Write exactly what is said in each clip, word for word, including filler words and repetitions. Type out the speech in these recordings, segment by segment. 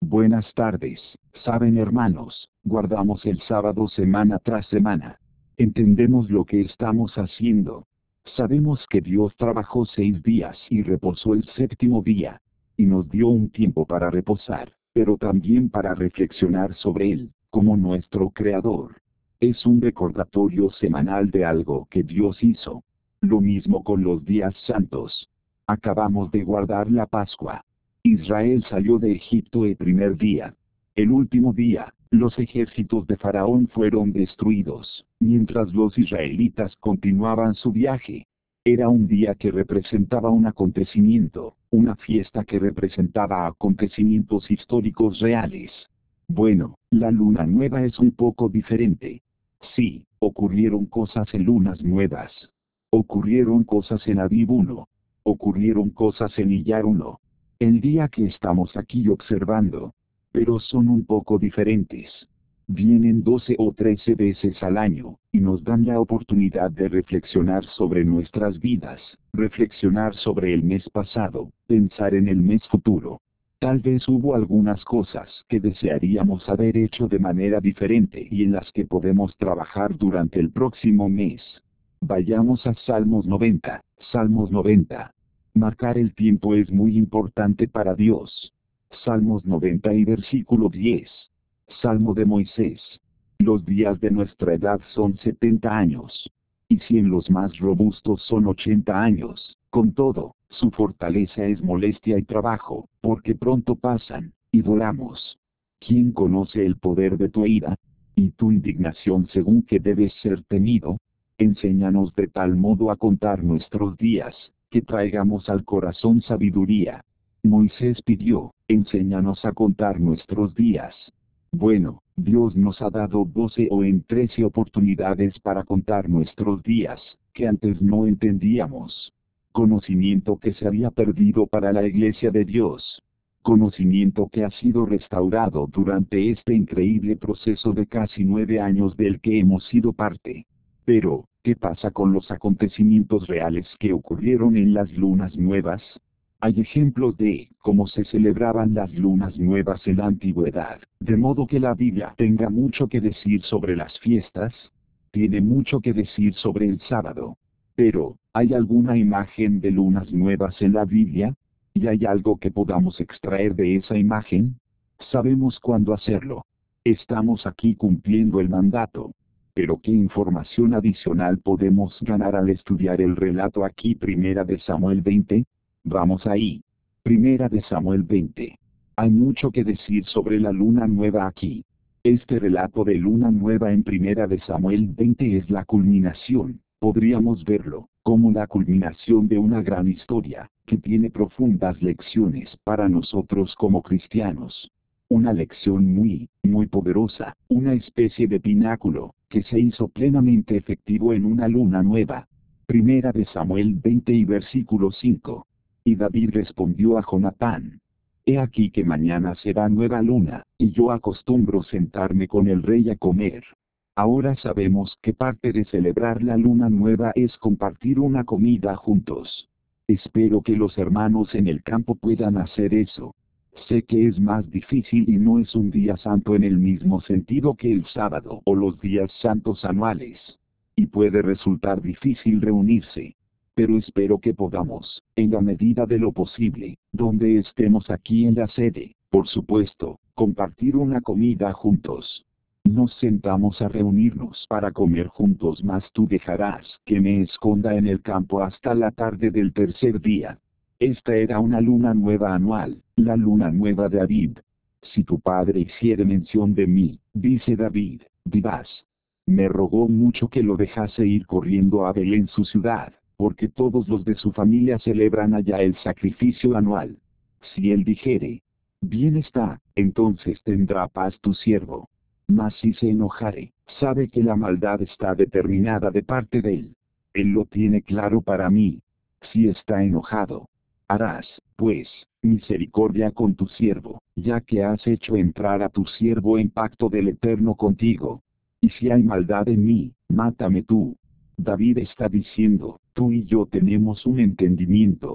Buenas tardes. Saben, hermanos, guardamos el sábado semana tras semana. Entendemos lo que estamos haciendo. Sabemos que Dios trabajó seis días y reposó el séptimo día. Y nos dio un tiempo para reposar, pero también para reflexionar sobre Él, como nuestro Creador. Es un recordatorio semanal de algo que Dios hizo. Lo mismo con los días santos. Acabamos de guardar la Pascua. Israel salió de Egipto el primer día. El último día, los ejércitos de Faraón fueron destruidos, mientras los israelitas continuaban su viaje. Era un día que representaba un acontecimiento, una fiesta que representaba acontecimientos históricos reales. Bueno, la luna nueva es un poco diferente. Sí, ocurrieron cosas en lunas nuevas. Ocurrieron cosas en Abib uno. Ocurrieron cosas en Iyar uno. El día que estamos aquí observando. Pero son un poco diferentes. Vienen doce o trece veces al año, y nos dan la oportunidad de reflexionar sobre nuestras vidas, reflexionar sobre el mes pasado, pensar en el mes futuro. Tal vez hubo algunas cosas que desearíamos haber hecho de manera diferente y en las que podemos trabajar durante el próximo mes. Vayamos a Salmos noventa, Salmos noventa. Marcar el tiempo es muy importante para Dios. Salmos noventa y versículo diez. Salmo de Moisés. Los días de nuestra edad son setenta años. Y cien los más robustos son ochenta años. Con todo, su fortaleza es molestia y trabajo, porque pronto pasan, y volamos. ¿Quién conoce el poder de tu ira? Y tu indignación según que debes ser temido. Enséñanos de tal modo a contar nuestros días, que traigamos al corazón sabiduría. Moisés pidió, enséñanos a contar nuestros días. Bueno, Dios nos ha dado doce o en trece oportunidades para contar nuestros días, que antes no entendíamos. Conocimiento que se había perdido para la iglesia de Dios. Conocimiento que ha sido restaurado durante este increíble proceso de casi nueve años del que hemos sido parte. Pero, ¿qué pasa con los acontecimientos reales que ocurrieron en las lunas nuevas? Hay ejemplos de cómo se celebraban las lunas nuevas en la antigüedad, de modo que la Biblia tenga mucho que decir sobre las fiestas. Tiene mucho que decir sobre el sábado. Pero, ¿hay alguna imagen de lunas nuevas en la Biblia? ¿Y hay algo que podamos extraer de esa imagen? Sabemos cuándo hacerlo. Estamos aquí cumpliendo el mandato. Pero ¿qué información adicional podemos ganar al estudiar el relato aquí? Primera de Samuel veinte. Vamos ahí. Primera de Samuel veinte. Hay mucho que decir sobre la luna nueva aquí. Este relato de luna nueva en Primera de Samuel veinte es la culminación, podríamos verlo, como la culminación de una gran historia, que tiene profundas lecciones para nosotros como cristianos. Una lección muy, muy poderosa, una especie de pináculo, que se hizo plenamente efectivo en una luna nueva. Primera de Samuel veinte y versículo cinco. Y David respondió a Jonatán: He aquí que mañana será nueva luna, y yo acostumbro sentarme con el rey a comer. Ahora sabemos que parte de celebrar la luna nueva es compartir una comida juntos. Espero que los hermanos en el campo puedan hacer eso. Sé que es más difícil y no es un día santo en el mismo sentido que el sábado o los días santos anuales. Y puede resultar difícil reunirse. Pero espero que podamos, en la medida de lo posible, donde estemos aquí en la sede, por supuesto, compartir una comida juntos. Nos sentamos a reunirnos para comer juntos, mas tú dejarás que me esconda en el campo hasta la tarde del tercer día. Esta era una luna nueva anual, la luna nueva de Abib. Si tu padre hiciere mención de mí, dice David, dirás: me rogó mucho que lo dejase ir corriendo a Belén su ciudad, porque todos los de su familia celebran allá el sacrificio anual. Si él dijere: bien está, entonces tendrá paz tu siervo. Mas si se enojare, sabe que la maldad está determinada de parte de él. Él lo tiene claro para mí. Si está enojado, harás, pues, misericordia con tu siervo, ya que has hecho entrar a tu siervo en pacto del Eterno contigo. Y si hay maldad en mí, mátame tú. David está diciendo: tú y yo tenemos un entendimiento.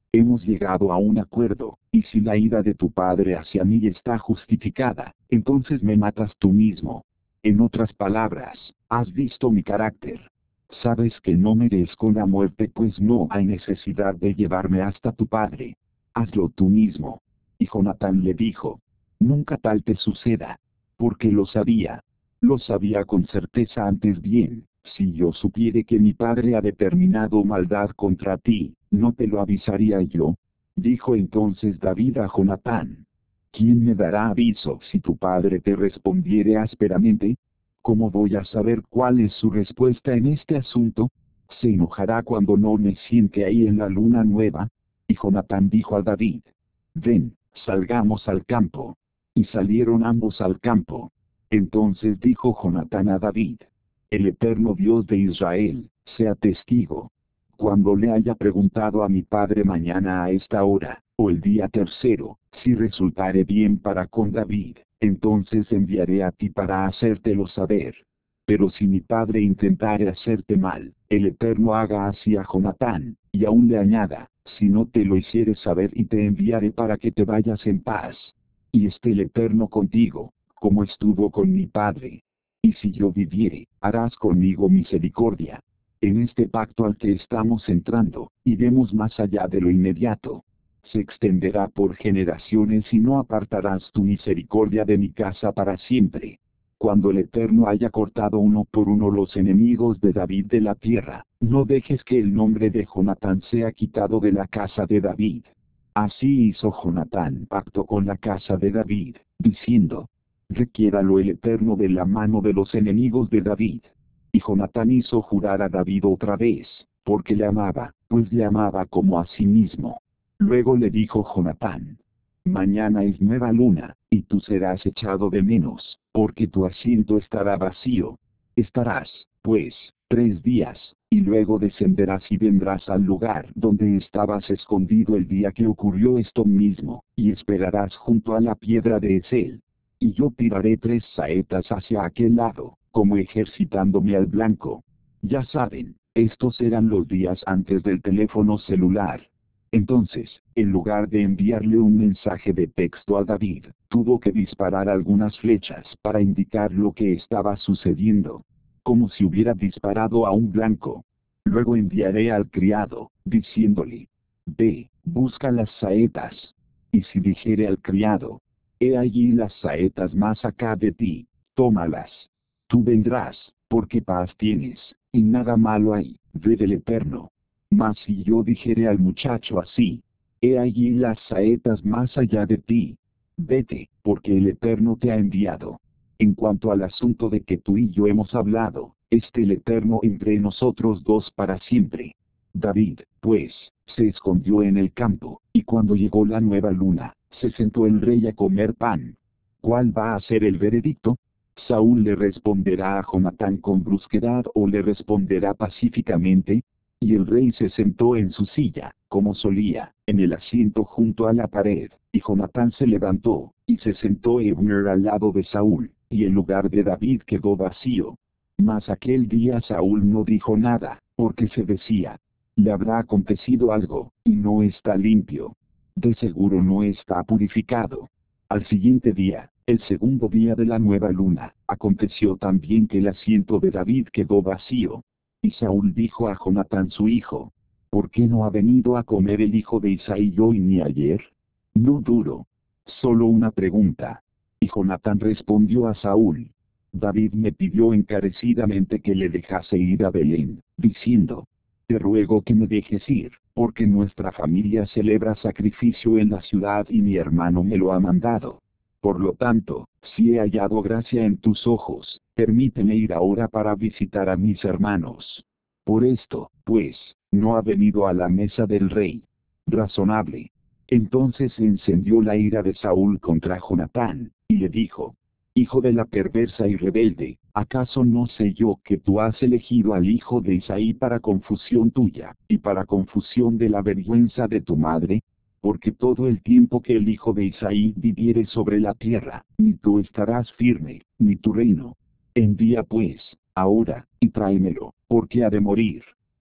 Hemos llegado a un acuerdo, y si la ira de tu padre hacia mí está justificada, entonces me matas tú mismo. En otras palabras, has visto mi carácter. Sabes que no merezco la muerte, pues no hay necesidad de llevarme hasta tu padre. Hazlo tú mismo. Y Jonatán le dijo: nunca tal te suceda. Porque lo sabía. Lo sabía con certeza antes bien. Si yo supiere que mi padre ha determinado maldad contra ti, ¿no te lo avisaría yo? Dijo entonces David a Jonatán: ¿quién me dará aviso si tu padre te respondiere ásperamente? ¿Cómo voy a saber cuál es su respuesta en este asunto? ¿Se enojará cuando no me siente ahí en la luna nueva? Y Jonatán dijo a David: ven, salgamos al campo. Y salieron ambos al campo. Entonces dijo Jonatán a David: el eterno Dios de Israel, sea testigo. Cuando le haya preguntado a mi padre mañana a esta hora, o el día tercero, si resultare bien para con David, entonces enviaré a ti para hacértelo saber. Pero si mi padre intentare hacerte mal, el Eterno haga así a Jonatán, y aún le añada: si no te lo hiciere saber y te enviaré para que te vayas en paz. Y esté el Eterno contigo, como estuvo con mi padre. Y si yo viviere, harás conmigo misericordia. En este pacto al que estamos entrando, iremos más allá de lo inmediato. Se extenderá por generaciones y no apartarás tu misericordia de mi casa para siempre. Cuando el Eterno haya cortado uno por uno los enemigos de David de la tierra, no dejes que el nombre de Jonatán sea quitado de la casa de David. Así hizo Jonatán pacto con la casa de David, diciendo: requiéralo el Eterno de la mano de los enemigos de David. Y Jonatán hizo jurar a David otra vez, porque le amaba, pues le amaba como a sí mismo. Luego le dijo Jonatán: mañana es nueva luna, y tú serás echado de menos, porque tu asiento estará vacío. Estarás, pues, tres días, y luego descenderás y vendrás al lugar donde estabas escondido el día que ocurrió esto mismo, y esperarás junto a la piedra de Esel. Y yo tiraré tres saetas hacia aquel lado, como ejercitándome al blanco. Ya saben, estos eran los días antes del teléfono celular. Entonces, en lugar de enviarle un mensaje de texto a David, tuvo que disparar algunas flechas para indicar lo que estaba sucediendo. Como si hubiera disparado a un blanco. Luego enviaré al criado, diciéndole: ve, busca las saetas. Y si dijere al criado: he allí las saetas más acá de ti, tómalas. Tú vendrás, porque paz tienes, y nada malo hay, ve del Eterno. Mas si yo dijere al muchacho así: he allí las saetas más allá de ti, vete, porque el Eterno te ha enviado. En cuanto al asunto de que tú y yo hemos hablado, esté el Eterno entre nosotros dos para siempre. David, pues, se escondió en el campo, y cuando llegó la nueva luna, se sentó el rey a comer pan. ¿Cuál va a ser el veredicto? ¿Saúl le responderá a Jonatán con brusquedad o le responderá pacíficamente? Y el rey se sentó en su silla, como solía, en el asiento junto a la pared, y Jonatán se levantó, y se sentó Abner al lado de Saúl, y el lugar de David quedó vacío. Mas aquel día Saúl no dijo nada, porque se decía: le habrá acontecido algo, y no está limpio. De seguro no está purificado. Al siguiente día, el segundo día de la nueva luna, aconteció también que el asiento de David quedó vacío. Y Saúl dijo a Jonatán su hijo: ¿por qué no ha venido a comer el hijo de Isaí hoy ni ayer? No duro. Solo una pregunta. Y Jonatán respondió a Saúl: David me pidió encarecidamente que le dejase ir a Belén, diciendo: te ruego que me dejes ir, porque nuestra familia celebra sacrificio en la ciudad y mi hermano me lo ha mandado. Por lo tanto, si he hallado gracia en tus ojos, permíteme ir ahora para visitar a mis hermanos. Por esto, pues, no ha venido a la mesa del rey. Razonable. Entonces se encendió la ira de Saúl contra Jonatán, y le dijo: hijo de la perversa y rebelde, ¿acaso no sé yo que tú has elegido al hijo de Isaí para confusión tuya, y para confusión de la vergüenza de tu madre? Porque todo el tiempo que el hijo de Isaí viviere sobre la tierra, ni tú estarás firme, ni tu reino. Envía pues, ahora, y tráemelo, porque ha de morir.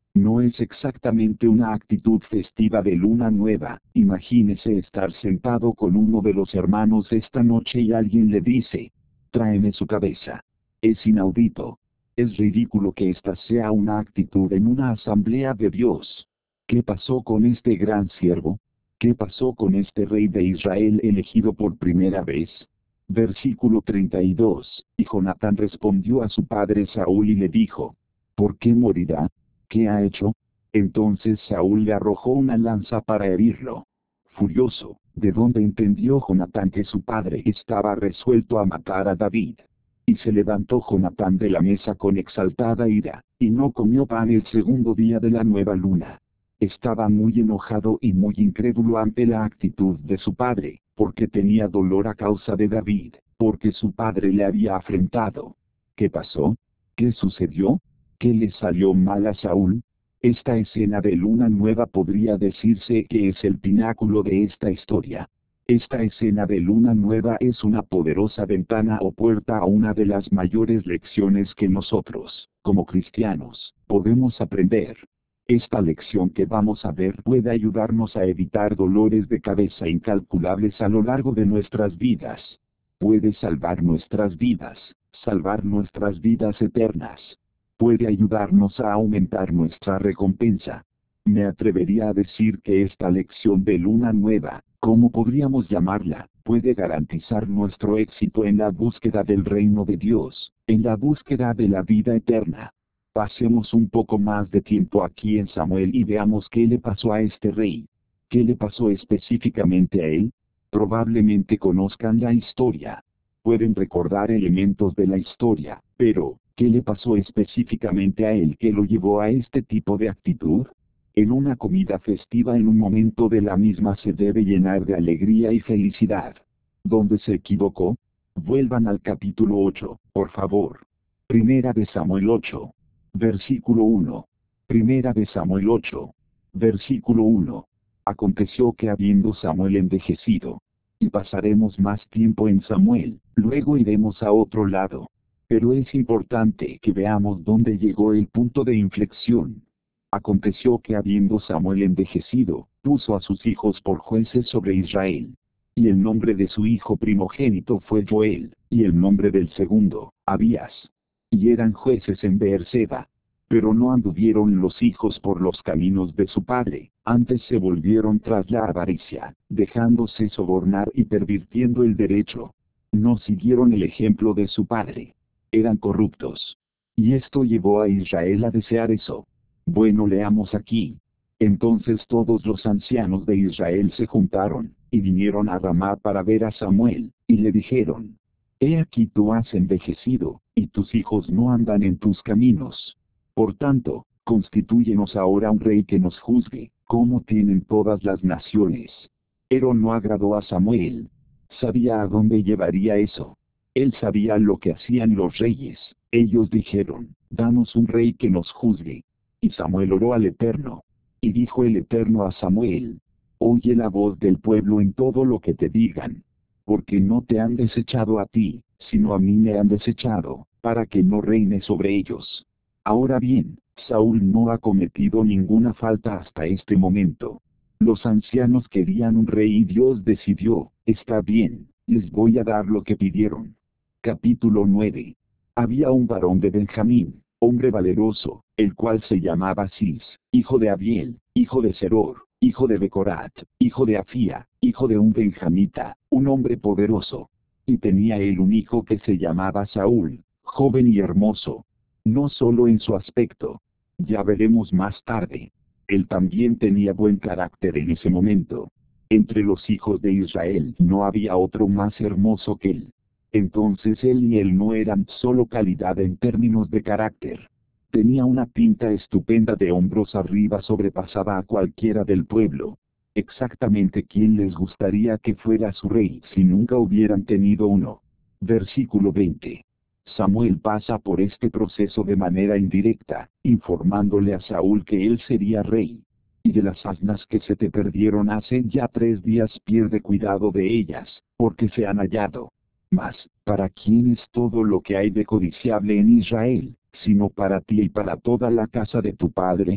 No es exactamente una actitud festiva de luna nueva. Imagínese estar sentado con uno de los hermanos esta noche y alguien le dice, tráeme su cabeza. Es inaudito. Es ridículo que esta sea una actitud en una asamblea de Dios. ¿Qué pasó con este gran siervo? ¿Qué pasó con este rey de Israel elegido por primera vez? Versículo treinta y dos. Y Jonatán respondió a su padre Saúl y le dijo, ¿por qué morirá? ¿Qué ha hecho? Entonces Saúl le arrojó una lanza para herirlo. Furioso, de donde entendió Jonatán que su padre estaba resuelto a matar a David. Y se levantó Jonatán de la mesa con exaltada ira, y no comió pan el segundo día de la nueva luna. Estaba muy enojado y muy incrédulo ante la actitud de su padre, porque tenía dolor a causa de David, porque su padre le había afrentado. ¿Qué pasó? ¿Qué sucedió? ¿Qué le salió mal a Saúl? Esta escena de luna nueva podría decirse que es el pináculo de esta historia. Esta escena de luna nueva es una poderosa ventana o puerta a una de las mayores lecciones que nosotros, como cristianos, podemos aprender. Esta lección que vamos a ver puede ayudarnos a evitar dolores de cabeza incalculables a lo largo de nuestras vidas. Puede salvar nuestras vidas, salvar nuestras vidas eternas. Puede ayudarnos a aumentar nuestra recompensa. Me atrevería a decir que esta lección de luna nueva, ¿cómo podríamos llamarla?, puede garantizar nuestro éxito en la búsqueda del reino de Dios, en la búsqueda de la vida eterna. Pasemos un poco más de tiempo aquí en Samuel y veamos qué le pasó a este rey. ¿Qué le pasó específicamente a él? Probablemente conozcan la historia. Pueden recordar elementos de la historia, pero, ¿qué le pasó específicamente a él que lo llevó a este tipo de actitud? En una comida festiva en un momento de la misma se debe llenar de alegría y felicidad. ¿Dónde se equivocó? Vuelvan al capítulo ocho, por favor. Primera de Samuel ocho. Versículo uno. Primera de Samuel ocho. Versículo uno. Aconteció que habiendo Samuel envejecido, y pasaremos más tiempo en Samuel, luego iremos a otro lado. Pero es importante que veamos dónde llegó el punto de inflexión. Aconteció que habiendo Samuel envejecido, puso a sus hijos por jueces sobre Israel. Y el nombre de su hijo primogénito fue Joel, y el nombre del segundo, Abías. Y eran jueces en Beerseba. Pero no anduvieron los hijos por los caminos de su padre, antes se volvieron tras la avaricia, dejándose sobornar y pervirtiendo el derecho. No siguieron el ejemplo de su padre. Eran corruptos. Y esto llevó a Israel a desear eso. Bueno, leamos aquí. Entonces todos los ancianos de Israel se juntaron, y vinieron a Ramá para ver a Samuel, y le dijeron: He aquí tú has envejecido, y tus hijos no andan en tus caminos. Por tanto, constitúyenos ahora un rey que nos juzgue, como tienen todas las naciones. Pero no agradó a Samuel. Sabía a dónde llevaría eso. Él sabía lo que hacían los reyes. Ellos dijeron: Danos un rey que nos juzgue. Y Samuel oró al Eterno. Y dijo el Eterno a Samuel: Oye la voz del pueblo en todo lo que te digan. Porque no te han desechado a ti, sino a mí me han desechado, para que no reine sobre ellos. Ahora bien, Saúl no ha cometido ninguna falta hasta este momento. Los ancianos querían un rey y Dios decidió: está bien, les voy a dar lo que pidieron. Capítulo nueve. Había un varón de Benjamín, hombre valeroso, el cual se llamaba Cis, hijo de Abiel, hijo de Seror, hijo de Becorat, hijo de Afía, hijo de un benjamita, un hombre poderoso. Y tenía él un hijo que se llamaba Saúl, joven y hermoso. No solo en su aspecto. Ya veremos más tarde. Él también tenía buen carácter en ese momento. Entre los hijos de Israel no había otro más hermoso que él. Entonces él y él no eran solo calidad en términos de carácter. Tenía una pinta estupenda de hombros arriba, sobrepasaba a cualquiera del pueblo. Exactamente quién les gustaría que fuera su rey si nunca hubieran tenido uno. Versículo veinte. Samuel pasa por este proceso de manera indirecta, informándole a Saúl que él sería rey. Y de las asnas que se te perdieron hace ya tres días pierde cuidado de ellas, porque se han hallado. Mas, ¿para quién es todo lo que hay de codiciable en Israel, sino para ti y para toda la casa de tu padre?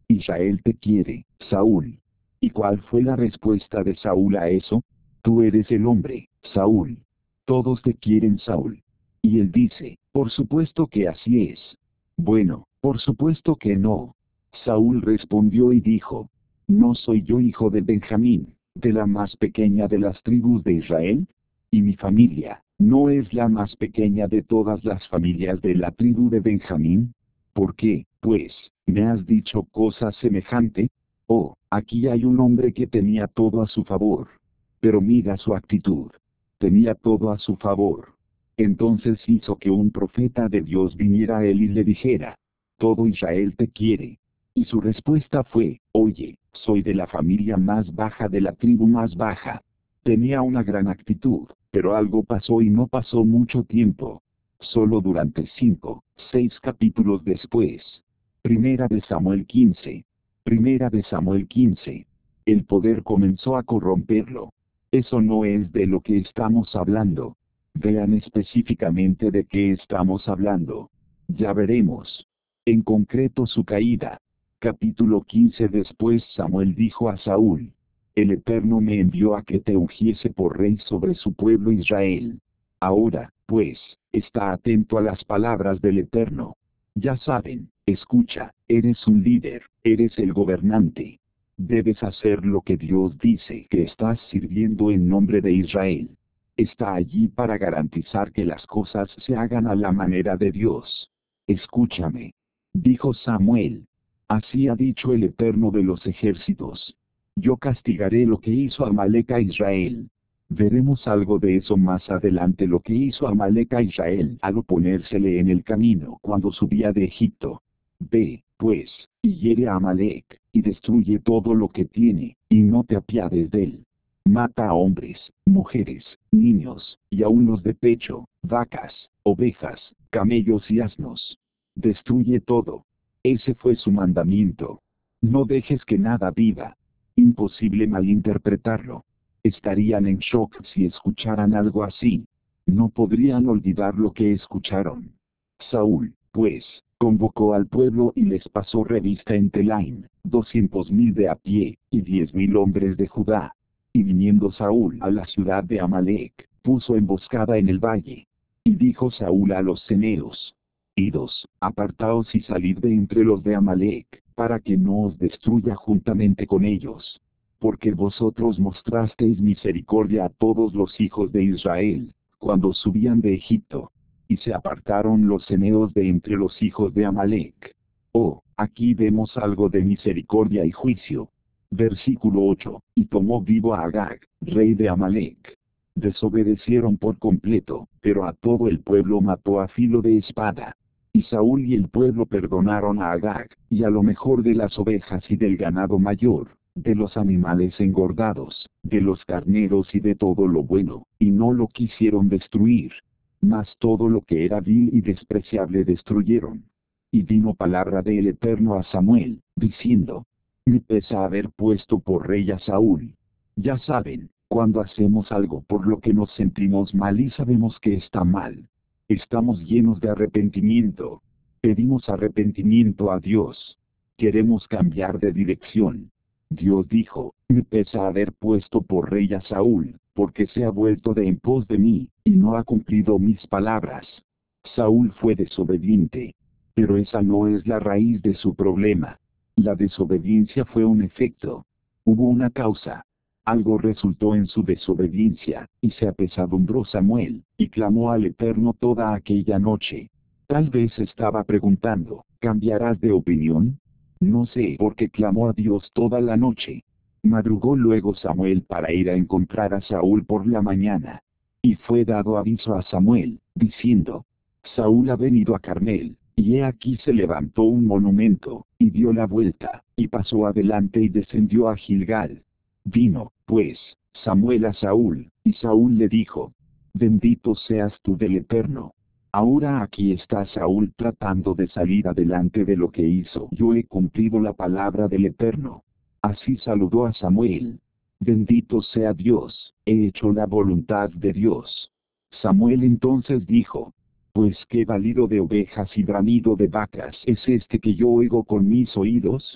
Israel te quiere, Saúl. ¿Y cuál fue la respuesta de Saúl a eso? Tú eres el hombre, Saúl. Todos te quieren, Saúl. Y él dice, por supuesto que así es. Bueno, por supuesto que no. Saúl respondió y dijo, ¿no soy yo hijo de Benjamín, de la más pequeña de las tribus de Israel? Y mi familia, ¿no es la más pequeña de todas las familias de la tribu de Benjamín? ¿Por qué, pues, me has dicho cosa semejante? Oh, aquí hay un hombre que tenía todo a su favor. Pero mira su actitud. Tenía todo a su favor. Entonces hizo que un profeta de Dios viniera a él y le dijera, todo Israel te quiere. Y su respuesta fue, oye, soy de la familia más baja de la tribu más baja. Tenía una gran actitud, pero algo pasó y no pasó mucho tiempo. Solo durante cinco, seis capítulos después. Primera de Samuel quince. Primera de Samuel quince. El poder comenzó a corromperlo. Eso no es de lo que estamos hablando. Vean específicamente de qué estamos hablando. Ya veremos. En concreto su caída. Capítulo quince. Después Samuel dijo a Saúl, el Eterno me envió a que te ungiese por rey sobre su pueblo Israel. Ahora, pues, está atento a las palabras del Eterno. Ya saben, escucha, eres un líder, eres el gobernante. Debes hacer lo que Dios dice que estás sirviendo en nombre de Israel. Está allí para garantizar que las cosas se hagan a la manera de Dios. Escúchame. Dijo Samuel. Así ha dicho el Eterno de los ejércitos. Yo castigaré lo que hizo Amalek a Israel. Veremos algo de eso más adelante, lo que hizo Amalek a Israel al oponérsele en el camino cuando subía de Egipto. Ve, pues, y hiere a Amalek, y destruye todo lo que tiene, y no te apiades de él. Mata a hombres, mujeres, niños, y aun los de pecho, vacas, ovejas, camellos y asnos. Destruye todo. Ese fue su mandamiento. No dejes que nada viva. Imposible malinterpretarlo. Estarían en shock si escucharan algo así. No podrían olvidar lo que escucharon. Saúl, pues, convocó al pueblo y les pasó revista en Telaim, doscientos mil de a pie, y diez mil hombres de Judá. Y viniendo Saúl a la ciudad de Amalek, puso emboscada en el valle. Y dijo Saúl a los ceneos, idos, apartaos y salid de entre los de Amalek, para que no os destruya juntamente con ellos. Porque vosotros mostrasteis misericordia a todos los hijos de Israel, cuando subían de Egipto. Y se apartaron los ceneos de entre los hijos de Amalek. Oh, aquí vemos algo de misericordia y juicio. Versículo ocho. Y tomó vivo a Agag, rey de Amalek. Desobedecieron por completo, pero a todo el pueblo mató a filo de espada. Y Saúl y el pueblo perdonaron a Agag, y a lo mejor de las ovejas y del ganado mayor, de los animales engordados, de los carneros y de todo lo bueno, y no lo quisieron destruir. Mas todo lo que era vil y despreciable destruyeron. Y vino palabra del Eterno a Samuel, diciendo, me pesa haber puesto por rey a Saúl. Ya saben, cuando hacemos algo por lo que nos sentimos mal y sabemos que está mal, estamos llenos de arrepentimiento. Pedimos arrepentimiento a Dios. Queremos cambiar de dirección. Dios dijo, me pesa haber puesto por rey a Saúl, porque se ha vuelto de en pos de mí, y no ha cumplido mis palabras. Saúl fue desobediente. Pero esa no es la raíz de su problema. La desobediencia fue un efecto. Hubo una causa. Algo resultó en su desobediencia, y se apesadumbró Samuel, y clamó al Eterno toda aquella noche. Tal vez estaba preguntando, ¿cambiarás de opinión? No sé por qué clamó a Dios toda la noche. Madrugó luego Samuel para ir a encontrar a Saúl por la mañana. Y fue dado aviso a Samuel, diciendo, Saúl ha venido a Carmel. Y he aquí se levantó un monumento, y dio la vuelta, y pasó adelante y descendió a Gilgal. Vino, pues, Samuel a Saúl, y Saúl le dijo, bendito seas tú del Eterno. Ahora aquí está Saúl tratando de salir adelante de lo que hizo. Yo he cumplido la palabra del Eterno. Así saludó a Samuel. Bendito sea Dios, he hecho la voluntad de Dios. Samuel entonces dijo, pues qué balido de ovejas y bramido de vacas es este que yo oigo con mis oídos.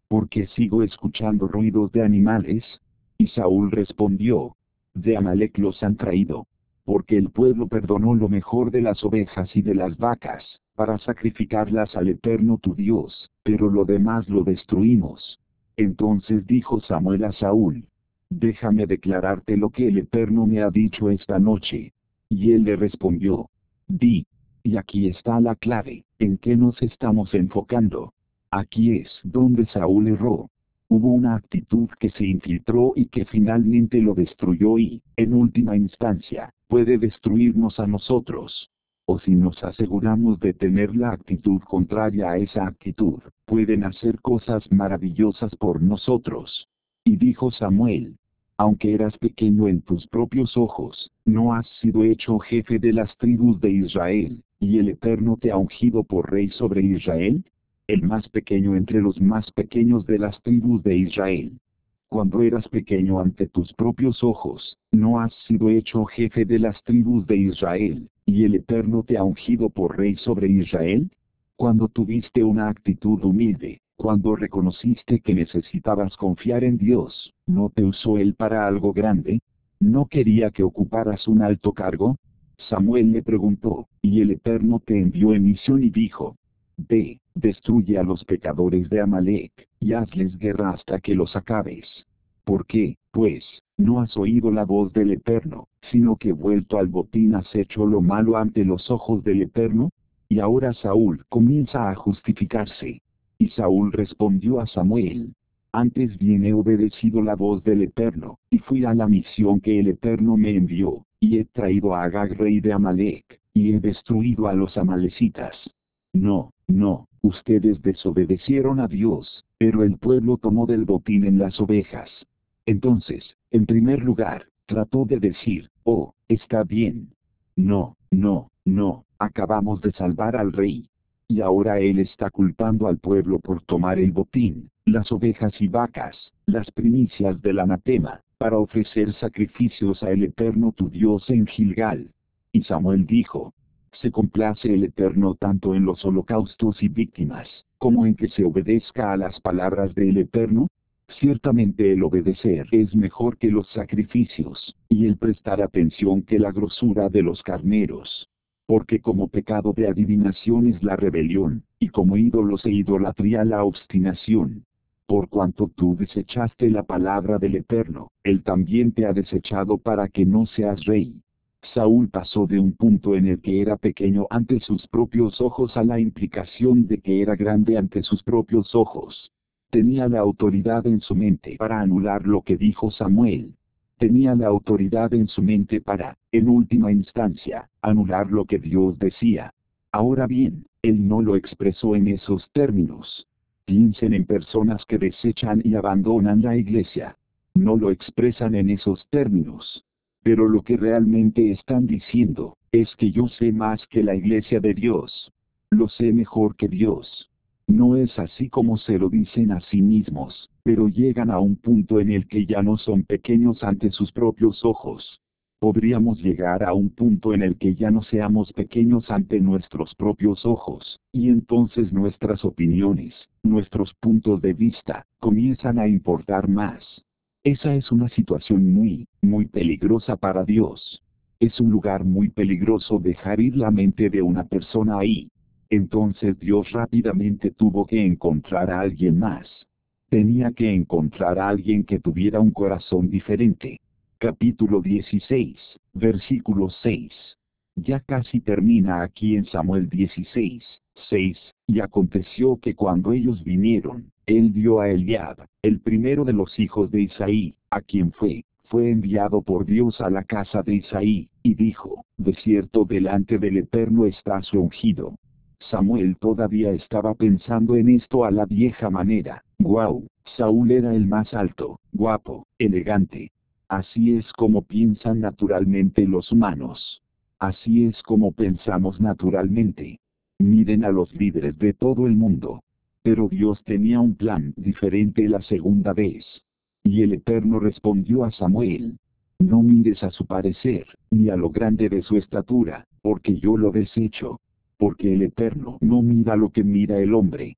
porque sigo escuchando ruidos de animales. Y Saúl respondió: de Amalec los han traído. Porque el pueblo perdonó lo mejor de las ovejas y de las vacas, para sacrificarlas al Eterno tu Dios, pero lo demás lo destruimos. Entonces dijo Samuel a Saúl: déjame declararte lo que el Eterno me ha dicho esta noche. Y él le respondió: di. Y aquí está la clave, ¿en qué nos estamos enfocando? Aquí es donde Saúl erró. Hubo una actitud que se infiltró y que finalmente lo destruyó y, en última instancia, puede destruirnos a nosotros. O si nos aseguramos de tener la actitud contraria a esa actitud, pueden hacer cosas maravillosas por nosotros. Y dijo Samuel: aunque eras pequeño en tus propios ojos, no has sido hecho jefe de las tribus de Israel, y el Eterno te ha ungido por rey sobre Israel, el más pequeño entre los más pequeños de las tribus de Israel. Cuando eras pequeño ante tus propios ojos, no has sido hecho jefe de las tribus de Israel, y el Eterno te ha ungido por rey sobre Israel. Cuando tuviste una actitud humilde, cuando reconociste que necesitabas confiar en Dios, ¿no te usó Él para algo grande? ¿No quería que ocuparas un alto cargo? Samuel le preguntó, y el Eterno te envió en misión y dijo: ve, destruye a los pecadores de Amalec, y hazles guerra hasta que los acabes. ¿Por qué, pues, no has oído la voz del Eterno, sino que vuelto al botín has hecho lo malo ante los ojos del Eterno? Y ahora Saúl comienza a justificarse. Y Saúl respondió a Samuel: antes bien he obedecido la voz del Eterno, y fui a la misión que el Eterno me envió, y he traído a Agag rey de Amalec, y he destruido a los amalecitas. No, no, ustedes desobedecieron a Dios, pero el pueblo tomó del botín en las ovejas. Entonces, en primer lugar, trató de decir: oh, está bien. No, no, no, acabamos de salvar al rey. Y ahora él está culpando al pueblo por tomar el botín, las ovejas y vacas, las primicias del anatema, para ofrecer sacrificios a el Eterno tu Dios en Gilgal. Y Samuel dijo: se complace el Eterno tanto en los holocaustos y víctimas, como en que se obedezca a las palabras del Eterno. Ciertamente el obedecer es mejor que los sacrificios, y el prestar atención que la grosura de los carneros. Porque como pecado de adivinación es la rebelión, y como ídolos e idolatría la obstinación. Por cuanto tú desechaste la palabra del Eterno, Él también te ha desechado para que no seas rey. Saúl pasó de un punto en el que era pequeño ante sus propios ojos a la implicación de que era grande ante sus propios ojos. Tenía la autoridad en su mente para anular lo que dijo Samuel. Tenía la autoridad en su mente para, en última instancia, anular lo que Dios decía. Ahora bien, él no lo expresó en esos términos. Piensen en personas que desechan y abandonan la iglesia. No lo expresan en esos términos. Pero lo que realmente están diciendo, es que yo sé más que la iglesia de Dios. Lo sé mejor que Dios. No es así como se lo dicen a sí mismos, pero llegan a un punto en el que ya no son pequeños ante sus propios ojos. Podríamos llegar a un punto en el que ya no seamos pequeños ante nuestros propios ojos, y entonces nuestras opiniones, nuestros puntos de vista, comienzan a importar más. Esa es una situación muy, muy peligrosa para Dios. Es un lugar muy peligroso dejar ir la mente de una persona ahí. Entonces Dios rápidamente tuvo que encontrar a alguien más. Tenía que encontrar a alguien que tuviera un corazón diferente. Capítulo dieciséis, versículo seis. Ya casi termina aquí en Samuel dieciséis, seis, y aconteció que cuando ellos vinieron, él vio a Eliab, el primero de los hijos de Isaí, a quien fue, fue enviado por Dios a la casa de Isaí, y dijo: de cierto delante del Eterno está su ungido. Samuel todavía estaba pensando en esto a la vieja manera. Guau, Saúl era el más alto, guapo, elegante. Así es como piensan naturalmente los humanos. Así es como pensamos naturalmente. Miren a los líderes de todo el mundo. Pero Dios tenía un plan diferente la segunda vez. Y el Eterno respondió a Samuel: no mires a su parecer, ni a lo grande de su estatura, porque yo lo desecho. Porque el Eterno no mira lo que mira el hombre.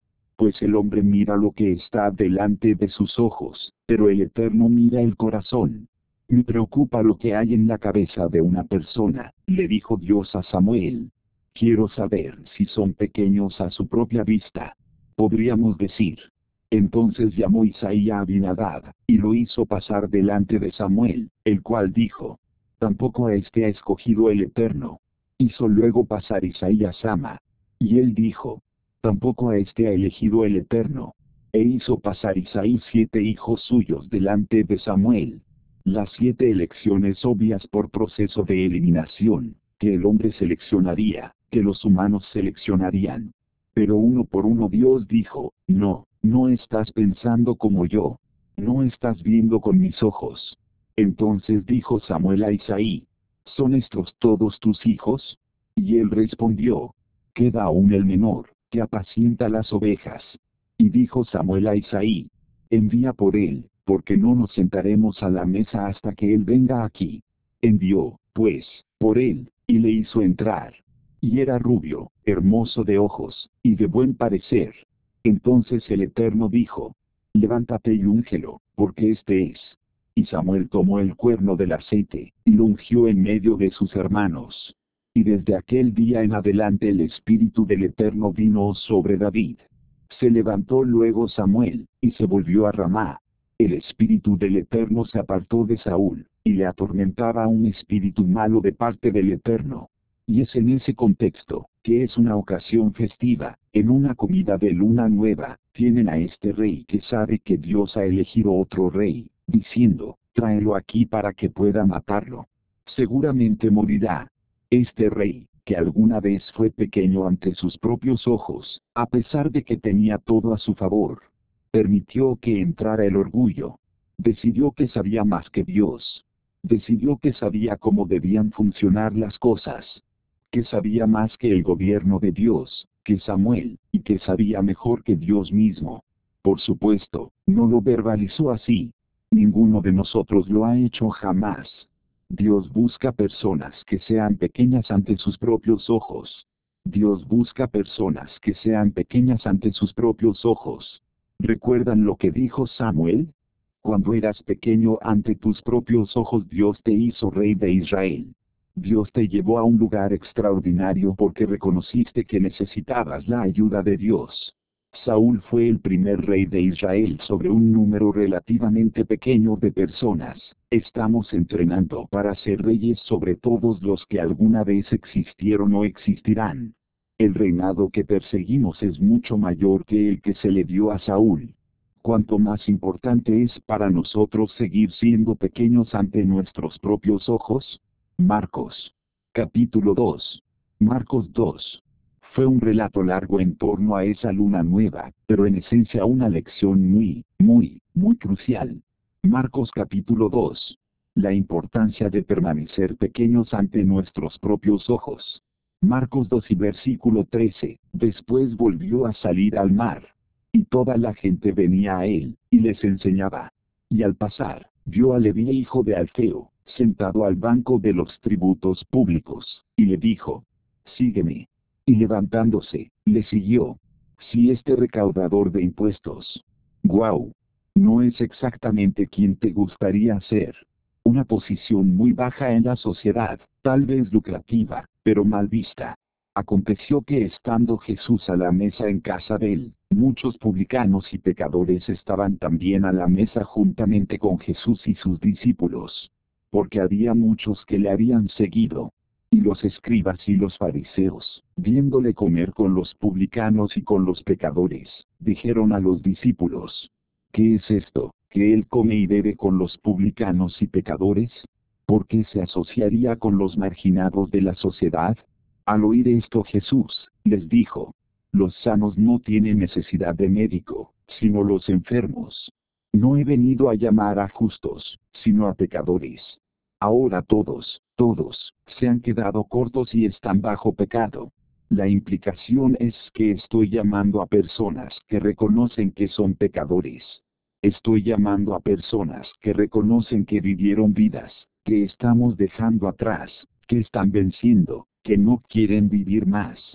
Pues el hombre mira lo que está delante de sus ojos, pero el Eterno mira el corazón. Me preocupa lo que hay en la cabeza de una persona, le dijo Dios a Samuel. Quiero saber si son pequeños a su propia vista. Podríamos decir. Entonces llamó Isaí a Abinadab, y lo hizo pasar delante de Samuel, el cual dijo: Tampoco a este ha escogido el Eterno. Hizo luego pasar Isaí a Sama. Y él dijo: Tampoco a este ha elegido el Eterno. E hizo pasar Isaí siete hijos suyos delante de Samuel. Las siete elecciones obvias por proceso de eliminación, que el hombre seleccionaría, que los humanos seleccionarían. Pero uno por uno Dios dijo: No, no estás pensando como yo. No estás viendo con mis ojos. Entonces dijo Samuel a Isaí: ¿Son estos todos tus hijos? Y él respondió: Queda aún el menor, que apacienta las ovejas. Y dijo Samuel a Isaí: Envía por él, porque no nos sentaremos a la mesa hasta que él venga aquí. Envió, pues, por él, y le hizo entrar. Y era rubio, hermoso de ojos, y de buen parecer. Entonces el Eterno dijo: Levántate y úngelo, porque este es. Y Samuel tomó el cuerno del aceite, y lo ungió en medio de sus hermanos. Y desde aquel día en adelante el Espíritu del Eterno vino sobre David. Se levantó luego Samuel, y se volvió a Ramá. El Espíritu del Eterno se apartó de Saúl, y le atormentaba un espíritu malo de parte del Eterno. Y es en ese contexto, que es una ocasión festiva, en una comida de luna nueva, tienen a este rey que sabe que Dios ha elegido otro rey, diciendo: Tráelo aquí para que pueda matarlo. Seguramente morirá. Este rey, que alguna vez fue pequeño ante sus propios ojos, a pesar de que tenía todo a su favor, permitió que entrara el orgullo. Decidió que sabía más que Dios. Decidió que sabía cómo debían funcionar las cosas. Que sabía más que el gobierno de Dios, que Samuel, y que sabía mejor que Dios mismo. Por supuesto, no lo verbalizó así. Ninguno de nosotros lo ha hecho jamás. Dios busca personas que sean pequeñas ante sus propios ojos. Dios busca personas que sean pequeñas ante sus propios ojos. ¿Recuerdan lo que dijo Samuel? Cuando eras pequeño ante tus propios ojos Dios te hizo rey de Israel. Dios te llevó a un lugar extraordinario porque reconociste que necesitabas la ayuda de Dios. Saúl fue el primer rey de Israel sobre un número relativamente pequeño de personas. Estamos entrenando para ser reyes sobre todos los que alguna vez existieron o existirán. El reinado que perseguimos es mucho mayor que el que se le dio a Saúl. Cuanto más importante es para nosotros seguir siendo pequeños ante nuestros propios ojos. Marcos. Capítulo dos. Marcos dos. Fue un relato largo en torno a esa luna nueva, pero en esencia una lección muy, muy, muy crucial. Marcos capítulo dos. La importancia de permanecer pequeños ante nuestros propios ojos. Marcos dos y versículo trece. Después volvió a salir al mar. Y toda la gente venía a él, y les enseñaba. Y al pasar, vio a Leví hijo de Alfeo, sentado al banco de los tributos públicos, y le dijo: Sígueme. Y levantándose, le siguió. Si este recaudador de impuestos. Guau. No es exactamente quien te gustaría ser. Una posición muy baja en la sociedad, tal vez lucrativa, pero mal vista. Aconteció que estando Jesús a la mesa en casa de él, muchos publicanos y pecadores estaban también a la mesa juntamente con Jesús y sus discípulos. Porque había muchos que le habían seguido. Y los escribas y los fariseos, viéndole comer con los publicanos y con los pecadores, dijeron a los discípulos: ¿Qué es esto, que él come y bebe con los publicanos y pecadores? ¿Por qué se asociaría con los marginados de la sociedad? Al oír esto Jesús les dijo: Los sanos no tienen necesidad de médico, sino los enfermos. No he venido a llamar a justos, sino a pecadores. Ahora todos, todos, se han quedado cortos y están bajo pecado. La implicación es que estoy llamando a personas que reconocen que son pecadores. Estoy llamando a personas que reconocen que vivieron vidas, que estamos dejando atrás, que están venciendo, que no quieren vivir más.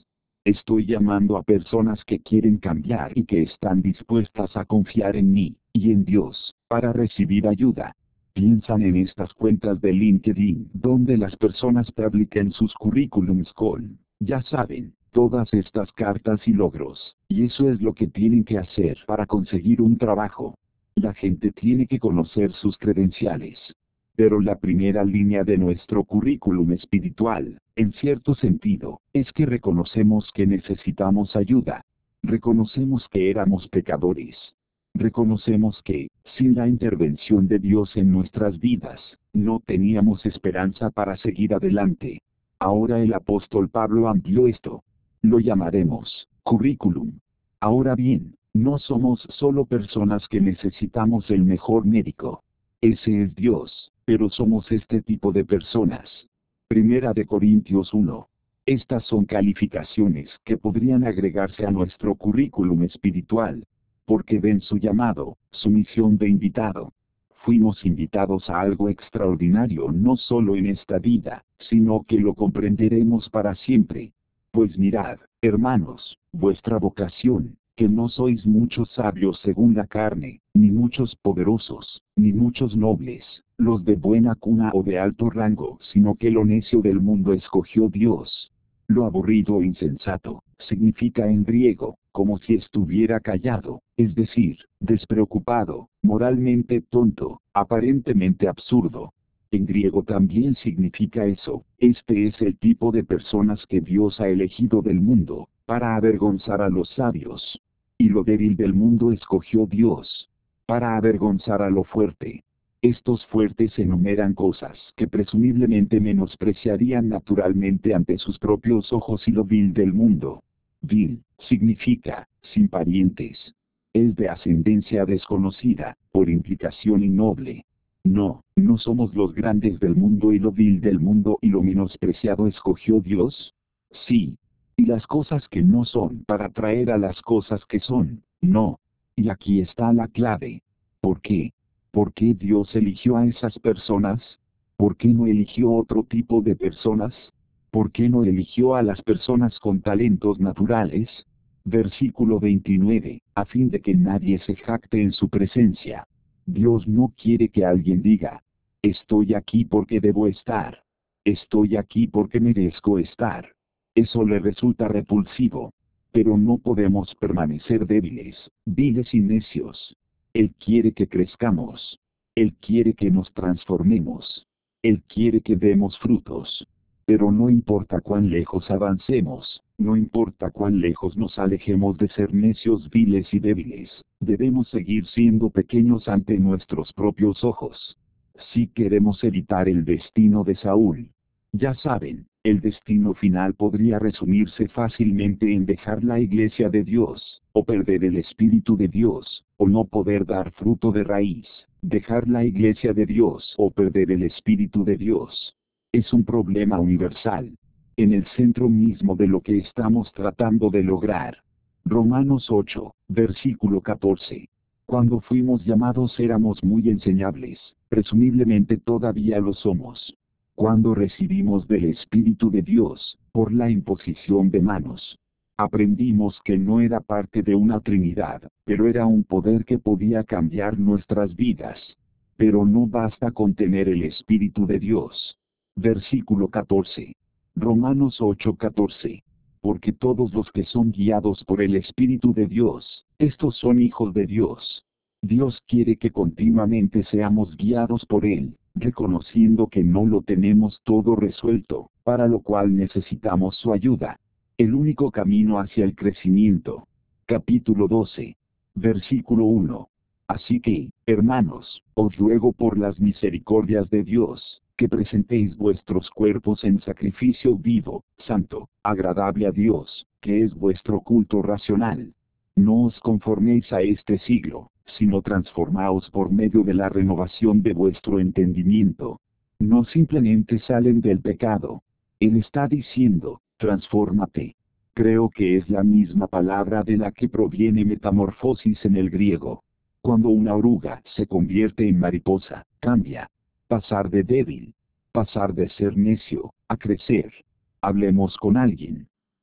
Estoy llamando a personas que quieren cambiar y que están dispuestas a confiar en mí, y en Dios, para recibir ayuda. Piensan en estas cuentas de LinkedIn, donde las personas publican sus currículums con, ya saben, todas estas cartas y logros, y eso es lo que tienen que hacer para conseguir un trabajo. La gente tiene que conocer sus credenciales. Pero la primera línea de nuestro currículum espiritual, en cierto sentido, es que reconocemos que necesitamos ayuda. Reconocemos que éramos pecadores. Reconocemos que, sin la intervención de Dios en nuestras vidas, no teníamos esperanza para seguir adelante. Ahora el apóstol Pablo amplió esto. Lo llamaremos currículum. Ahora bien, no somos solo personas que necesitamos el mejor médico. Ese es Dios, pero somos este tipo de personas. Primera de Corintios uno. Estas son calificaciones que podrían agregarse a nuestro currículum espiritual, porque ven su llamado, su misión de invitado. Fuimos invitados a algo extraordinario no solo en esta vida, sino que lo comprenderemos para siempre. Pues mirad, hermanos, vuestra vocación, que no sois muchos sabios según la carne, ni muchos poderosos, ni muchos nobles, los de buena cuna o de alto rango, sino que lo necio del mundo escogió Dios. Lo aburrido e insensato, significa en griego, como si estuviera callado, es decir, despreocupado, moralmente tonto, aparentemente absurdo. En griego también significa eso. Este es el tipo de personas que Dios ha elegido del mundo, para avergonzar a los sabios. Y lo débil del mundo escogió Dios, para avergonzar a lo fuerte. Estos fuertes enumeran cosas que presumiblemente menospreciarían naturalmente ante sus propios ojos, y lo vil del mundo. Vil, significa, sin parientes. Es de ascendencia desconocida, por implicación innoble. No, no somos los grandes del mundo y lo vil del mundo y lo menospreciado escogió Dios. Sí. Y las cosas que no son para traer a las cosas que son, no. Y aquí está la clave. ¿Por qué? ¿Por qué Dios eligió a esas personas? ¿Por qué no eligió otro tipo de personas? ¿Por qué no eligió a las personas con talentos naturales? Versículo veintinueve, a fin de que nadie se jacte en su presencia. Dios no quiere que alguien diga, estoy aquí porque debo estar. Estoy aquí porque merezco estar. Eso le resulta repulsivo. Pero no podemos permanecer débiles, viles y necios. Él quiere que crezcamos. Él quiere que nos transformemos. Él quiere que demos frutos. Pero no importa cuán lejos avancemos, no importa cuán lejos nos alejemos de ser necios, viles y débiles, debemos seguir siendo pequeños ante nuestros propios ojos. Si queremos evitar el destino de Saúl, ya saben, el destino final podría resumirse fácilmente en dejar la iglesia de Dios, o perder el Espíritu de Dios, o no poder dar fruto de raíz, dejar la iglesia de Dios o perder el Espíritu de Dios. Es un problema universal, en el centro mismo de lo que estamos tratando de lograr. Romanos ocho, versículo catorce. Cuando fuimos llamados éramos muy enseñables, presumiblemente todavía lo somos. Cuando recibimos del Espíritu de Dios, por la imposición de manos, aprendimos que no era parte de una Trinidad, pero era un poder que podía cambiar nuestras vidas. Pero no basta con tener el Espíritu de Dios. Versículo catorce. Romanos ocho, catorce. Porque todos los que son guiados por el Espíritu de Dios, estos son hijos de Dios. Dios quiere que continuamente seamos guiados por Él, reconociendo que no lo tenemos todo resuelto, para lo cual necesitamos su ayuda. El único camino hacia el crecimiento. Capítulo doce. Versículo uno. Así que, hermanos, os ruego por las misericordias de Dios, que presentéis vuestros cuerpos en sacrificio vivo, santo, agradable a Dios, que es vuestro culto racional. No os conforméis a este siglo, sino transformaos por medio de la renovación de vuestro entendimiento. No simplemente salen del pecado. Él está diciendo, transfórmate. Creo que es la misma palabra de la que proviene metamorfosis en el griego. Cuando una oruga se convierte en mariposa, cambia. Pasar de débil, pasar de ser necio, a crecer. Hablemos con alguien.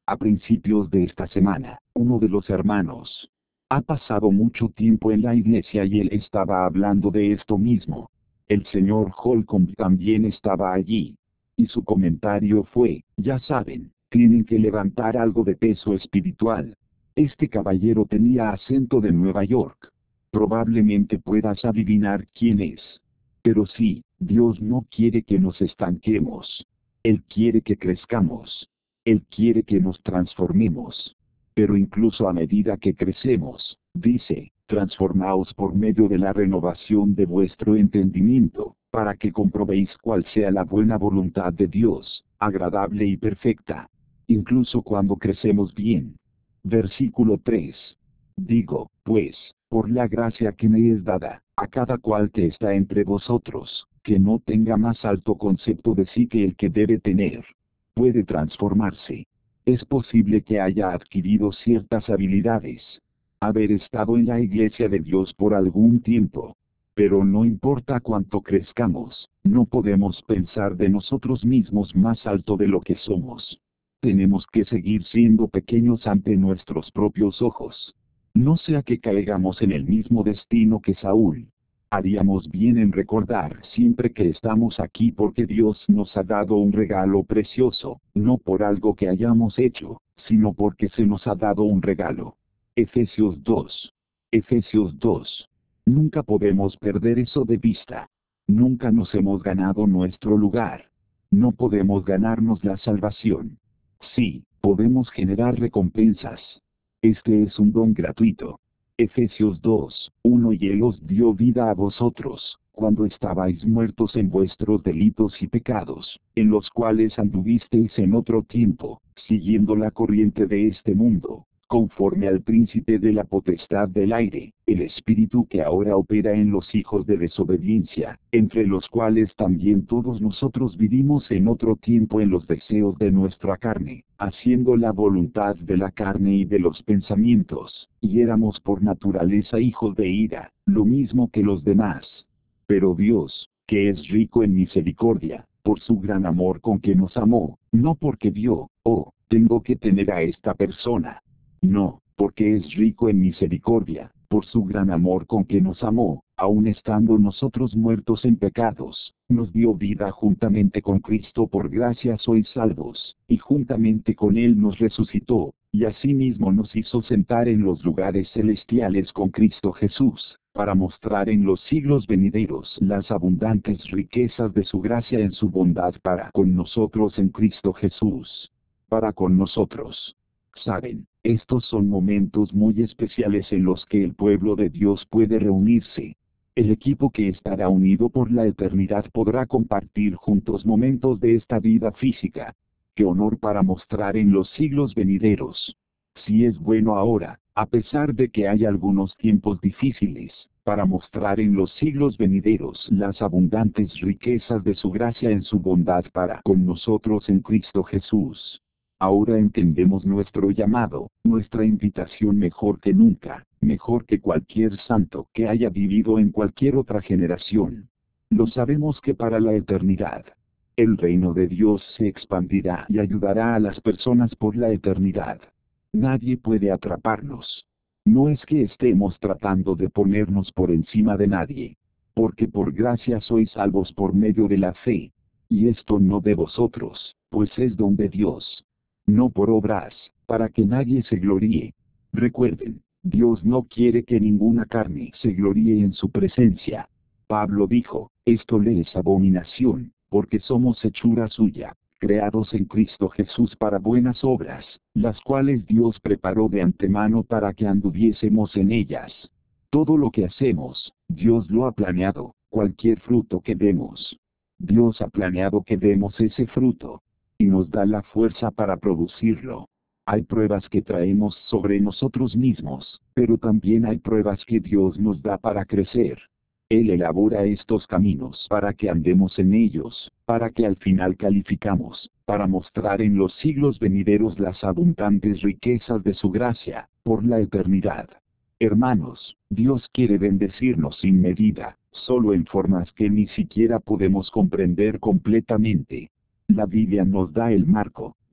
A principios de esta semana, uno de los hermanos ha pasado mucho tiempo en la iglesia y él estaba hablando de esto mismo. El señor Holcomb también estaba allí. Y su comentario fue, ya saben, tienen que levantar algo de peso espiritual. Este caballero tenía acento de Nueva York. Probablemente puedas adivinar quién es. Pero sí, Dios no quiere que nos estanquemos. Él quiere que crezcamos. Él quiere que nos transformemos. Pero incluso a medida que crecemos, dice, transformaos por medio de la renovación de vuestro entendimiento, para que comprobéis cuál sea la buena voluntad de Dios, agradable y perfecta. Incluso cuando crecemos bien. Versículo tres. Digo, pues, por la gracia que me es dada, a cada cual que está entre vosotros, que no tenga más alto concepto de sí que el que debe tener. Puede transformarse. Es posible que haya adquirido ciertas habilidades. Haber estado en la iglesia de Dios por algún tiempo. Pero no importa cuánto crezcamos, no podemos pensar de nosotros mismos más alto de lo que somos. Tenemos que seguir siendo pequeños ante nuestros propios ojos. No sea que caigamos en el mismo destino que Saúl. Haríamos bien en recordar siempre que estamos aquí porque Dios nos ha dado un regalo precioso, no por algo que hayamos hecho, sino porque se nos ha dado un regalo. Efesios dos. Efesios dos. Nunca podemos perder eso de vista. Nunca nos hemos ganado nuestro lugar. No podemos ganarnos la salvación. Sí, podemos generar recompensas. Este es un don gratuito. Efesios dos, uno Y Él os dio vida a vosotros, cuando estabais muertos en vuestros delitos y pecados, en los cuales anduvisteis en otro tiempo, siguiendo la corriente de este mundo, conforme al príncipe de la potestad del aire, el espíritu que ahora opera en los hijos de desobediencia, entre los cuales también todos nosotros vivimos en otro tiempo en los deseos de nuestra carne, haciendo la voluntad de la carne y de los pensamientos, y éramos por naturaleza hijos de ira, lo mismo que los demás. Pero Dios, que es rico en misericordia, por su gran amor con que nos amó, no porque vio, oh, tengo que tener a esta persona. No, porque es rico en misericordia, por su gran amor con que nos amó, aun estando nosotros muertos en pecados, nos dio vida juntamente con Cristo. Por gracia sois salvos, y juntamente con Él nos resucitó, y asimismo nos hizo sentar en los lugares celestiales con Cristo Jesús, para mostrar en los siglos venideros las abundantes riquezas de su gracia en su bondad para con nosotros en Cristo Jesús. Para con nosotros. Saben, estos son momentos muy especiales en los que el pueblo de Dios puede reunirse. El equipo que estará unido por la eternidad podrá compartir juntos momentos de esta vida física. ¡Qué honor para mostrar en los siglos venideros! Si es bueno ahora, a pesar de que hay algunos tiempos difíciles, para mostrar en los siglos venideros las abundantes riquezas de su gracia en su bondad para con nosotros en Cristo Jesús. Ahora entendemos nuestro llamado, nuestra invitación mejor que nunca, mejor que cualquier santo que haya vivido en cualquier otra generación. Lo sabemos que para la eternidad, el reino de Dios se expandirá y ayudará a las personas por la eternidad. Nadie puede atraparnos. No es que estemos tratando de ponernos por encima de nadie. Porque por gracia sois salvos por medio de la fe. Y esto no de vosotros, pues es don de Dios. No por obras, para que nadie se gloríe. Recuerden, Dios no quiere que ninguna carne se gloríe en su presencia. Pablo dijo, esto le es abominación, porque somos hechura suya, creados en Cristo Jesús para buenas obras, las cuales Dios preparó de antemano para que anduviésemos en ellas. Todo lo que hacemos, Dios lo ha planeado, cualquier fruto que demos. Dios ha planeado que demos ese fruto. Y nos da la fuerza para producirlo. Hay pruebas que traemos sobre nosotros mismos, pero también hay pruebas que Dios nos da para crecer. Él elabora estos caminos para que andemos en ellos, para que al final calificamos, para mostrar en los siglos venideros las abundantes riquezas de su gracia, por la eternidad. Hermanos, Dios quiere bendecirnos sin medida, solo en formas que ni siquiera podemos comprender completamente. La Biblia nos da el marco,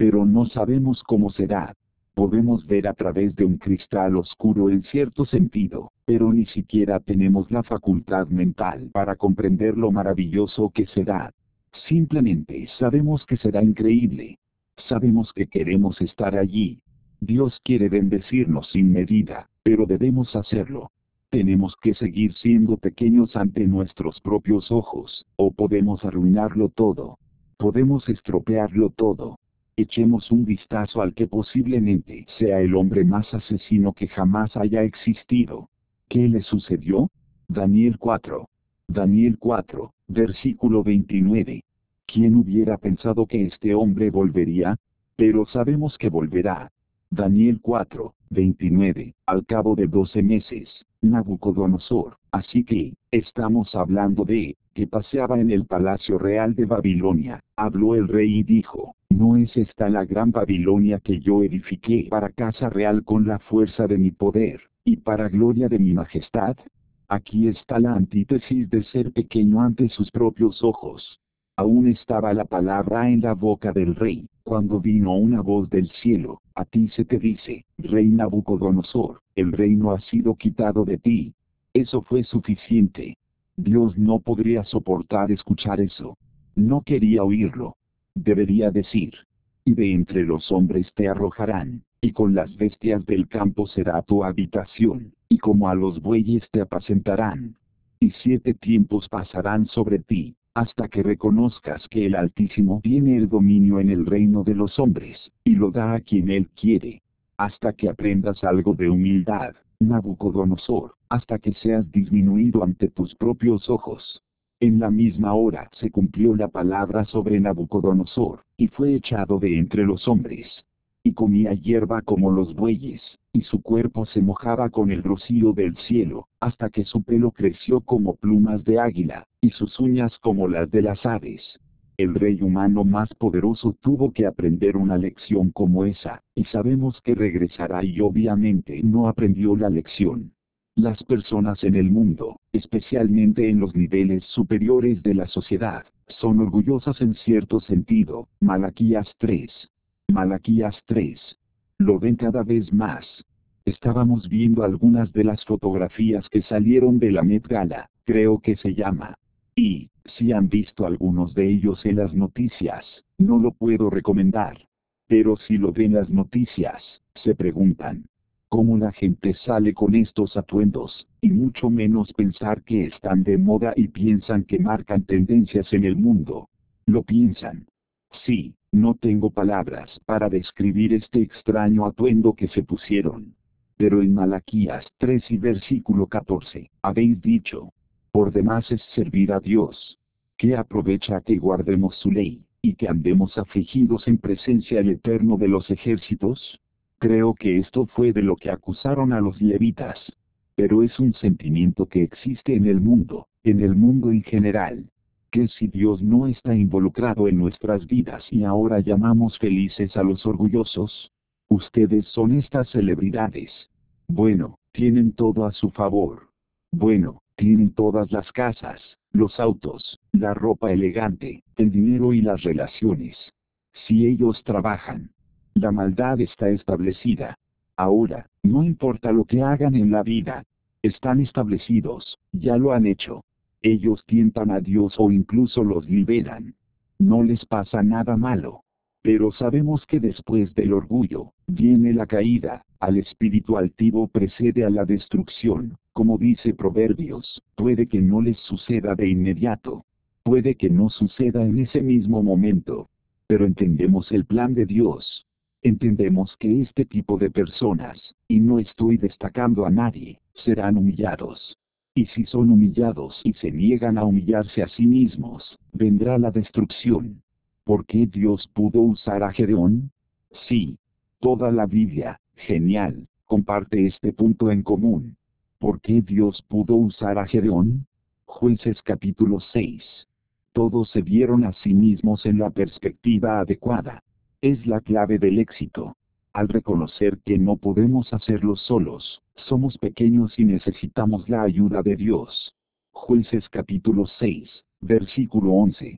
pero no sabemos cómo será. Podemos ver a través de un cristal oscuro en cierto sentido, pero ni siquiera tenemos la facultad mental para comprender lo maravilloso que será. Simplemente sabemos que será increíble. Sabemos que queremos estar allí. Dios quiere bendecirnos sin medida, pero debemos hacerlo. Tenemos que seguir siendo pequeños ante nuestros propios ojos, o podemos arruinarlo todo. Podemos estropearlo todo. Echemos un vistazo al que posiblemente sea el hombre más asesino que jamás haya existido. ¿Qué le sucedió? Daniel cuatro. Daniel cuatro, versículo veintinueve. ¿Quién hubiera pensado que este hombre volvería? Pero sabemos que volverá. Daniel cuatro, veintinueve. Al cabo de doce meses, Nabucodonosor, así que, estamos hablando de, que paseaba en el palacio real de Babilonia, habló el rey y dijo, ¿no es esta la gran Babilonia que yo edifiqué para casa real con la fuerza de mi poder, y para gloria de mi majestad? Aquí está la antítesis de ser pequeño ante sus propios ojos. Aún estaba la palabra en la boca del rey, cuando vino una voz del cielo, a ti se te dice, rey Nabucodonosor, el reino ha sido quitado de ti. Eso fue suficiente. Dios no podría soportar escuchar eso. No quería oírlo. Debería decir, y de entre los hombres te arrojarán, y con las bestias del campo será tu habitación, y como a los bueyes te apacentarán. Y siete tiempos pasarán sobre ti, hasta que reconozcas que el Altísimo tiene el dominio en el reino de los hombres, y lo da a quien él quiere. Hasta que aprendas algo de humildad, Nabucodonosor, hasta que seas disminuido ante tus propios ojos. En la misma hora se cumplió la palabra sobre Nabucodonosor, y fue echado de entre los hombres. Y comía hierba como los bueyes, y su cuerpo se mojaba con el rocío del cielo, hasta que su pelo creció como plumas de águila, y sus uñas como las de las aves. El rey humano más poderoso tuvo que aprender una lección como esa, y sabemos que regresará y obviamente no aprendió la lección. Las personas en el mundo, especialmente en los niveles superiores de la sociedad, son orgullosas en cierto sentido. Malaquías tres. Malaquías tres. Lo ven cada vez más. Estábamos viendo algunas de las fotografías que salieron de la Met Gala, creo que se llama. Y, si han visto algunos de ellos en las noticias, no lo puedo recomendar. Pero si lo ven las noticias, se preguntan, ¿cómo la gente sale con estos atuendos? Y mucho menos pensar que están de moda y piensan que marcan tendencias en el mundo. Lo piensan. Sí, no tengo palabras para describir este extraño atuendo que se pusieron. Pero en Malaquías tres y versículo catorce, habéis dicho, por demás es servir a Dios. ¿Qué aprovecha que guardemos su ley, y que andemos afligidos en presencia del Eterno de los ejércitos? Creo que esto fue de lo que acusaron a los levitas. Pero es un sentimiento que existe en el mundo, en el mundo en general. Que si Dios no está involucrado en nuestras vidas y ahora llamamos felices a los orgullosos? Ustedes son estas celebridades. Bueno, tienen todo a su favor. Bueno, tienen todas las casas, los autos, la ropa elegante, el dinero y las relaciones. Si ellos trabajan, la maldad está establecida. Ahora, no importa lo que hagan en la vida. Están establecidos, ya lo han hecho. Ellos tientan a Dios o incluso los liberan. No les pasa nada malo. Pero sabemos que después del orgullo, viene la caída, al espíritu altivo precede a la destrucción, como dice Proverbios, puede que no les suceda de inmediato. Puede que no suceda en ese mismo momento. Pero entendemos el plan de Dios. Entendemos que este tipo de personas, y no estoy destacando a nadie, serán humillados. Y si son humillados y se niegan a humillarse a sí mismos, vendrá la destrucción. ¿Por qué Dios pudo usar a Gedeón? Sí. Toda la Biblia, genial, comparte este punto en común. ¿Por qué Dios pudo usar a Gedeón? Jueces capítulo seis. Todos se vieron a sí mismos en la perspectiva adecuada. Es la clave del éxito. Al reconocer que no podemos hacerlo solos, somos pequeños y necesitamos la ayuda de Dios. Jueces capítulo seis, versículo once.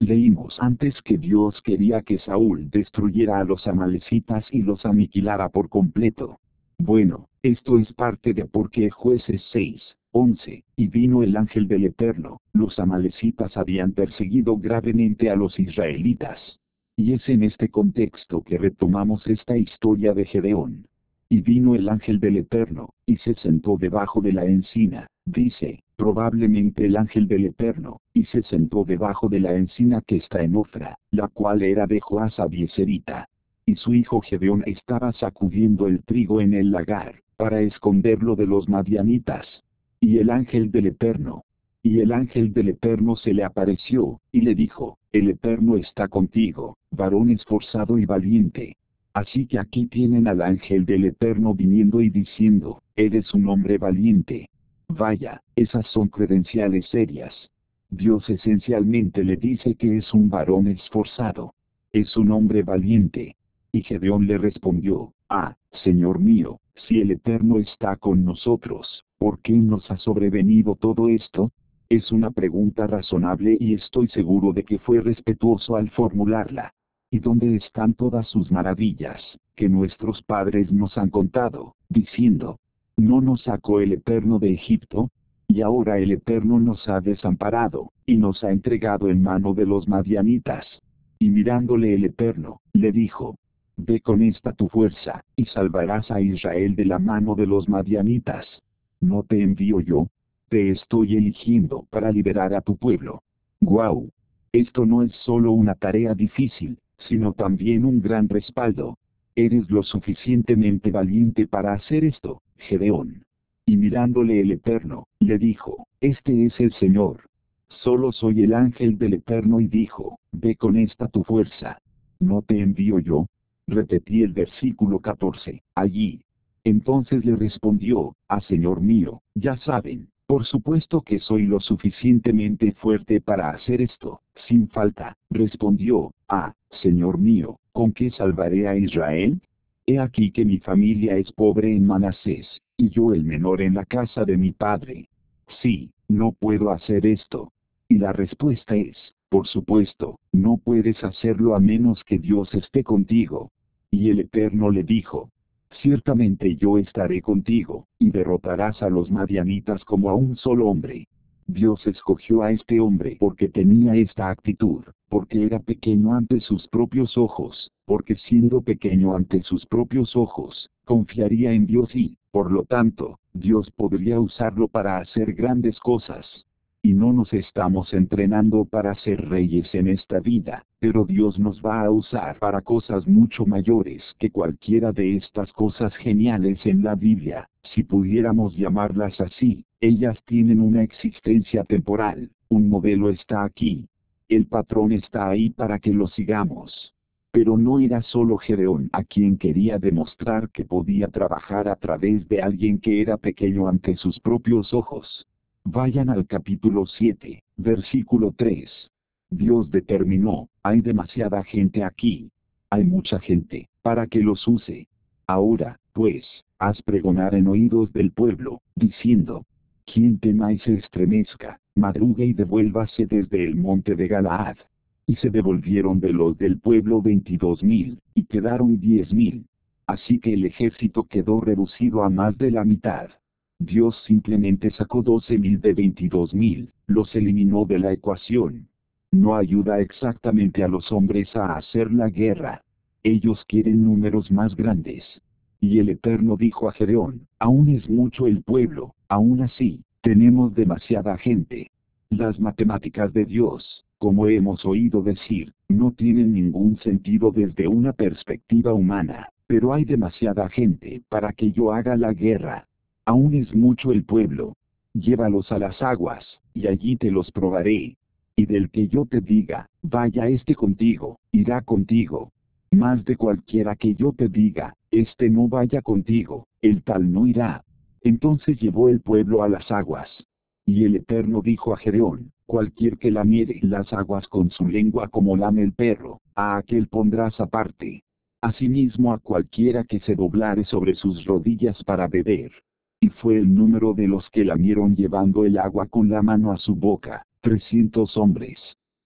Leímos antes que Dios quería que Saúl destruyera a los amalecitas y los aniquilara por completo. Bueno, esto es parte de por qué Jueces seis, once, y vino el ángel del Eterno. Los amalecitas habían perseguido gravemente a los israelitas. Y es en este contexto que retomamos esta historia de Gedeón. Y vino el ángel del Eterno, y se sentó debajo de la encina, dice, probablemente el ángel del Eterno, y se sentó debajo de la encina que está en Ofra, la cual era de Joás Abieserita. Y su hijo Gedeón estaba sacudiendo el trigo en el lagar, para esconderlo de los madianitas. Y el ángel del Eterno, y el ángel del Eterno se le apareció, y le dijo, el Eterno está contigo, varón esforzado y valiente. Así que aquí tienen al ángel del Eterno viniendo y diciendo, eres un hombre valiente. Vaya, esas son credenciales serias. Dios esencialmente le dice que es un varón esforzado. Es un hombre valiente. Y Gedeón le respondió, ah, Señor mío, si el Eterno está con nosotros, ¿por qué nos ha sobrevenido todo esto? Es una pregunta razonable y estoy seguro de que fue respetuoso al formularla. ¿Y dónde están todas sus maravillas, que nuestros padres nos han contado, diciendo, ¿no nos sacó el Eterno de Egipto? Y ahora el Eterno nos ha desamparado, y nos ha entregado en mano de los madianitas. Y mirándole el Eterno, le dijo, ve con esta tu fuerza, y salvarás a Israel de la mano de los madianitas. ¿No te envío yo? Te estoy eligiendo para liberar a tu pueblo. ¡Guau! Esto no es solo una tarea difícil, sino también un gran respaldo. Eres lo suficientemente valiente para hacer esto, Gedeón. Y mirándole el Eterno, le dijo, este es el Señor. Solo soy el ángel del Eterno y dijo, ve con esta tu fuerza. ¿No te envío yo? Repetí el versículo catorce, allí. Entonces le respondió, ah Señor mío, ya saben, por supuesto que soy lo suficientemente fuerte para hacer esto, sin falta. Respondió, ah, Señor mío, ¿con qué salvaré a Israel? He aquí que mi familia es pobre en Manasés, y yo el menor en la casa de mi padre. Sí, no puedo hacer esto. Y la respuesta es, por supuesto, no puedes hacerlo a menos que Dios esté contigo. Y el Eterno le dijo, ciertamente yo estaré contigo, y derrotarás a los madianitas como a un solo hombre. Dios escogió a este hombre porque tenía esta actitud, porque era pequeño ante sus propios ojos, porque siendo pequeño ante sus propios ojos, confiaría en Dios y, por lo tanto, Dios podría usarlo para hacer grandes cosas. Y no nos estamos entrenando para ser reyes en esta vida, pero Dios nos va a usar para cosas mucho mayores que cualquiera de estas cosas geniales en la Biblia, si pudiéramos llamarlas así. Ellas tienen una existencia temporal, un modelo está aquí. El patrón está ahí para que lo sigamos. Pero no era solo Gedeón a quien quería demostrar que podía trabajar a través de alguien que era pequeño ante sus propios ojos. Vayan al capítulo siete, versículo tres. Dios determinó, hay demasiada gente aquí. Hay mucha gente, para que los use. Ahora, pues, haz pregonar en oídos del pueblo, diciendo, quien tema y se estremezca, madrugue y devuélvase desde el monte de Galaad. Y se devolvieron de los del pueblo veintidós mil, y quedaron diez mil. Así que el ejército quedó reducido a más de la mitad. Dios simplemente sacó doce mil de veintidós mil, los eliminó de la ecuación. No ayuda exactamente a los hombres a hacer la guerra. Ellos quieren números más grandes. Y el Eterno dijo a Gedeón, aún es mucho el pueblo, aún así, tenemos demasiada gente. Las matemáticas de Dios, como hemos oído decir, no tienen ningún sentido desde una perspectiva humana, pero hay demasiada gente para que yo haga la guerra. Aún es mucho el pueblo. Llévalos a las aguas, y allí te los probaré. Y del que yo te diga, vaya este contigo, irá contigo. Más de cualquiera que yo te diga, este no vaya contigo, el tal no irá. Entonces llevó el pueblo a las aguas. Y el Eterno dijo a Gedeón, cualquier que lamiere las aguas con su lengua como lame el perro, a aquel pondrás aparte. Asimismo a cualquiera que se doblare sobre sus rodillas para beber. Y fue el número de los que lamieron llevando el agua con la mano a su boca, trescientos hombres.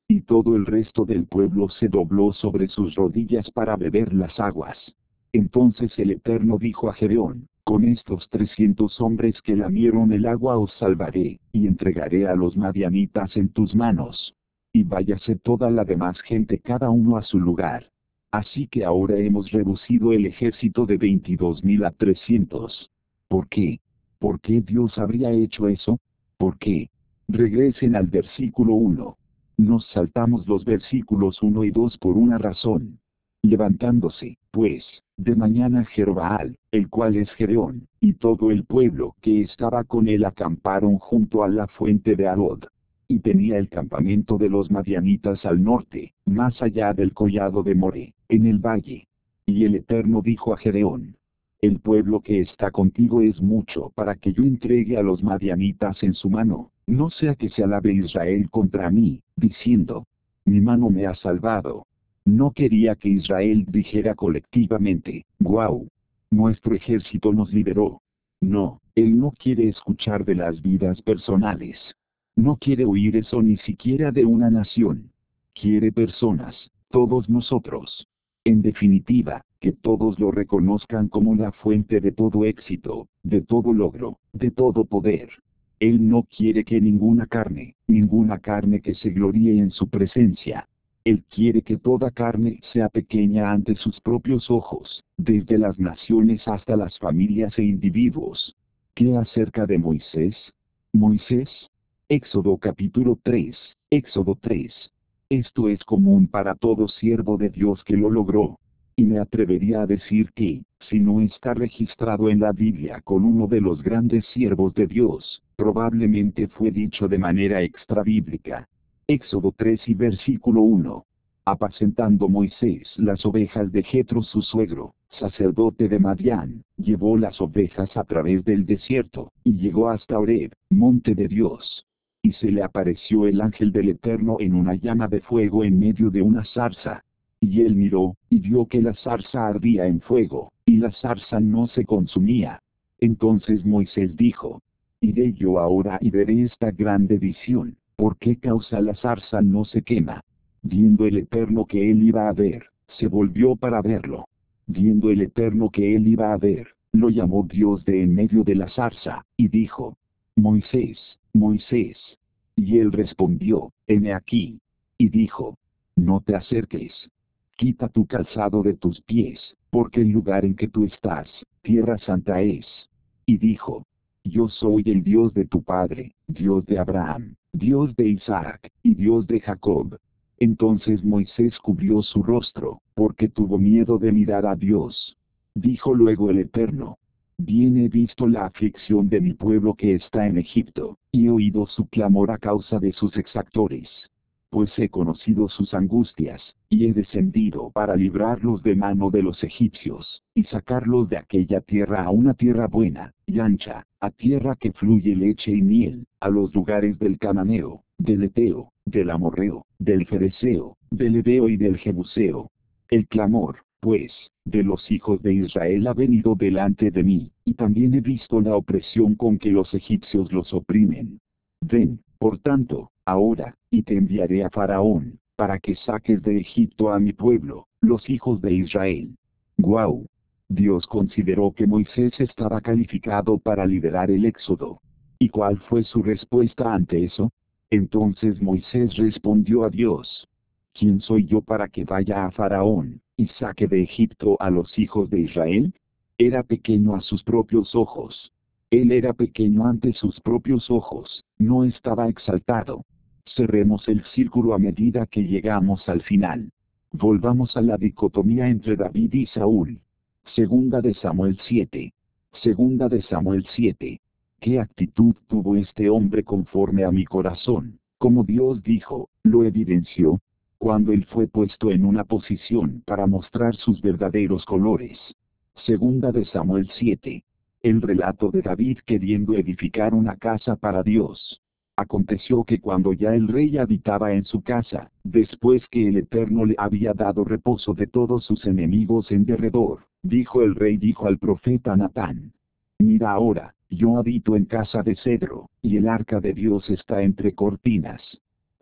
Y todo el resto del pueblo se dobló sobre sus rodillas para beber las aguas. Entonces el Eterno dijo a Gedeón: con estos trescientos hombres que lamieron el agua os salvaré, y entregaré a los madianitas en tus manos. Y váyase toda la demás gente cada uno a su lugar. Así que ahora hemos reducido el ejército de veintidós mil a trescientos. ¿Por qué? ¿Por qué Dios habría hecho eso? ¿Por qué? Regresen al versículo uno. Nos saltamos los versículos uno y dos por una razón. Levantándose, pues, de mañana Jerbaal, el cual es Gedeón, y todo el pueblo que estaba con él acamparon junto a la fuente de Arod. Y tenía el campamento de los madianitas al norte, más allá del collado de More, en el valle. Y el Eterno dijo a Gedeón: el pueblo que está contigo es mucho para que yo entregue a los madianitas en su mano, no sea que se alabe Israel contra mí, diciendo: mi mano me ha salvado. No quería que Israel dijera colectivamente: guau, nuestro ejército nos liberó. No, él no quiere escuchar de las vidas personales. No quiere oír eso ni siquiera de una nación. Quiere personas, todos nosotros. En definitiva, que todos lo reconozcan como la fuente de todo éxito, de todo logro, de todo poder. Él no quiere que ninguna carne, ninguna carne que se gloríe en su presencia. Él quiere que toda carne sea pequeña ante sus propios ojos, desde las naciones hasta las familias e individuos. ¿Qué acerca de Moisés? Moisés. Éxodo capítulo tres, Éxodo tres. Esto es común para todo siervo de Dios que lo logró. Y me atrevería a decir que, si no está registrado en la Biblia con uno de los grandes siervos de Dios, probablemente fue dicho de manera extrabíblica. Éxodo tres y versículo uno. Apacentando Moisés las ovejas de Jetro su suegro, sacerdote de Madián, llevó las ovejas a través del desierto, y llegó hasta Horeb, monte de Dios. Y se le apareció el ángel del Eterno en una llama de fuego en medio de una zarza. Y él miró, y vio que la zarza ardía en fuego, y la zarza no se consumía. Entonces Moisés dijo: iré yo ahora y veré esta grande visión, ¿por qué causa la zarza no se quema? Viendo el Eterno que él iba a ver, se volvió para verlo. Viendo el Eterno que él iba a ver, lo llamó Dios de en medio de la zarza, y dijo: Moisés, Moisés. Y él respondió: heme aquí. Y dijo: no te acerques. Quita tu calzado de tus pies, porque el lugar en que tú estás, tierra santa es. Y dijo: yo soy el Dios de tu padre, Dios de Abraham, Dios de Isaac, y Dios de Jacob. Entonces Moisés cubrió su rostro, porque tuvo miedo de mirar a Dios. Dijo luego el Eterno: bien he visto la aflicción de mi pueblo que está en Egipto, y he oído su clamor a causa de sus exactores. Pues he conocido sus angustias, y he descendido para librarlos de mano de los egipcios, y sacarlos de aquella tierra a una tierra buena, y ancha, a tierra que fluye leche y miel, a los lugares del Cananeo, del Eteo, del Amorreo, del Fereceo, del Heveo y del Jebuseo. El clamor, pues, de los hijos de Israel ha venido delante de mí, y también he visto la opresión con que los egipcios los oprimen. Ven, por tanto, ahora, y te enviaré a Faraón, para que saques de Egipto a mi pueblo, los hijos de Israel. Guau. Dios consideró que Moisés estaba calificado para liderar el éxodo. ¿Y cuál fue su respuesta ante eso? Entonces Moisés respondió a Dios: ¿quién soy yo para que vaya a Faraón, y saque de Egipto a los hijos de Israel? Era pequeño a sus propios ojos. Él era pequeño ante sus propios ojos, no estaba exaltado. Cerremos el círculo a medida que llegamos al final. Volvamos a la dicotomía entre David y Saúl. Segunda de Samuel siete. Segunda de Samuel siete. ¿Qué actitud tuvo este hombre conforme a mi corazón? Como Dios dijo, lo evidenció, cuando él fue puesto en una posición para mostrar sus verdaderos colores. Segunda de Samuel siete. El relato de David queriendo edificar una casa para Dios. Aconteció que cuando ya el rey habitaba en su casa, después que el Eterno le había dado reposo de todos sus enemigos en derredor, dijo el rey dijo al profeta Natán: mira ahora, yo habito en casa de cedro, y el arca de Dios está entre cortinas.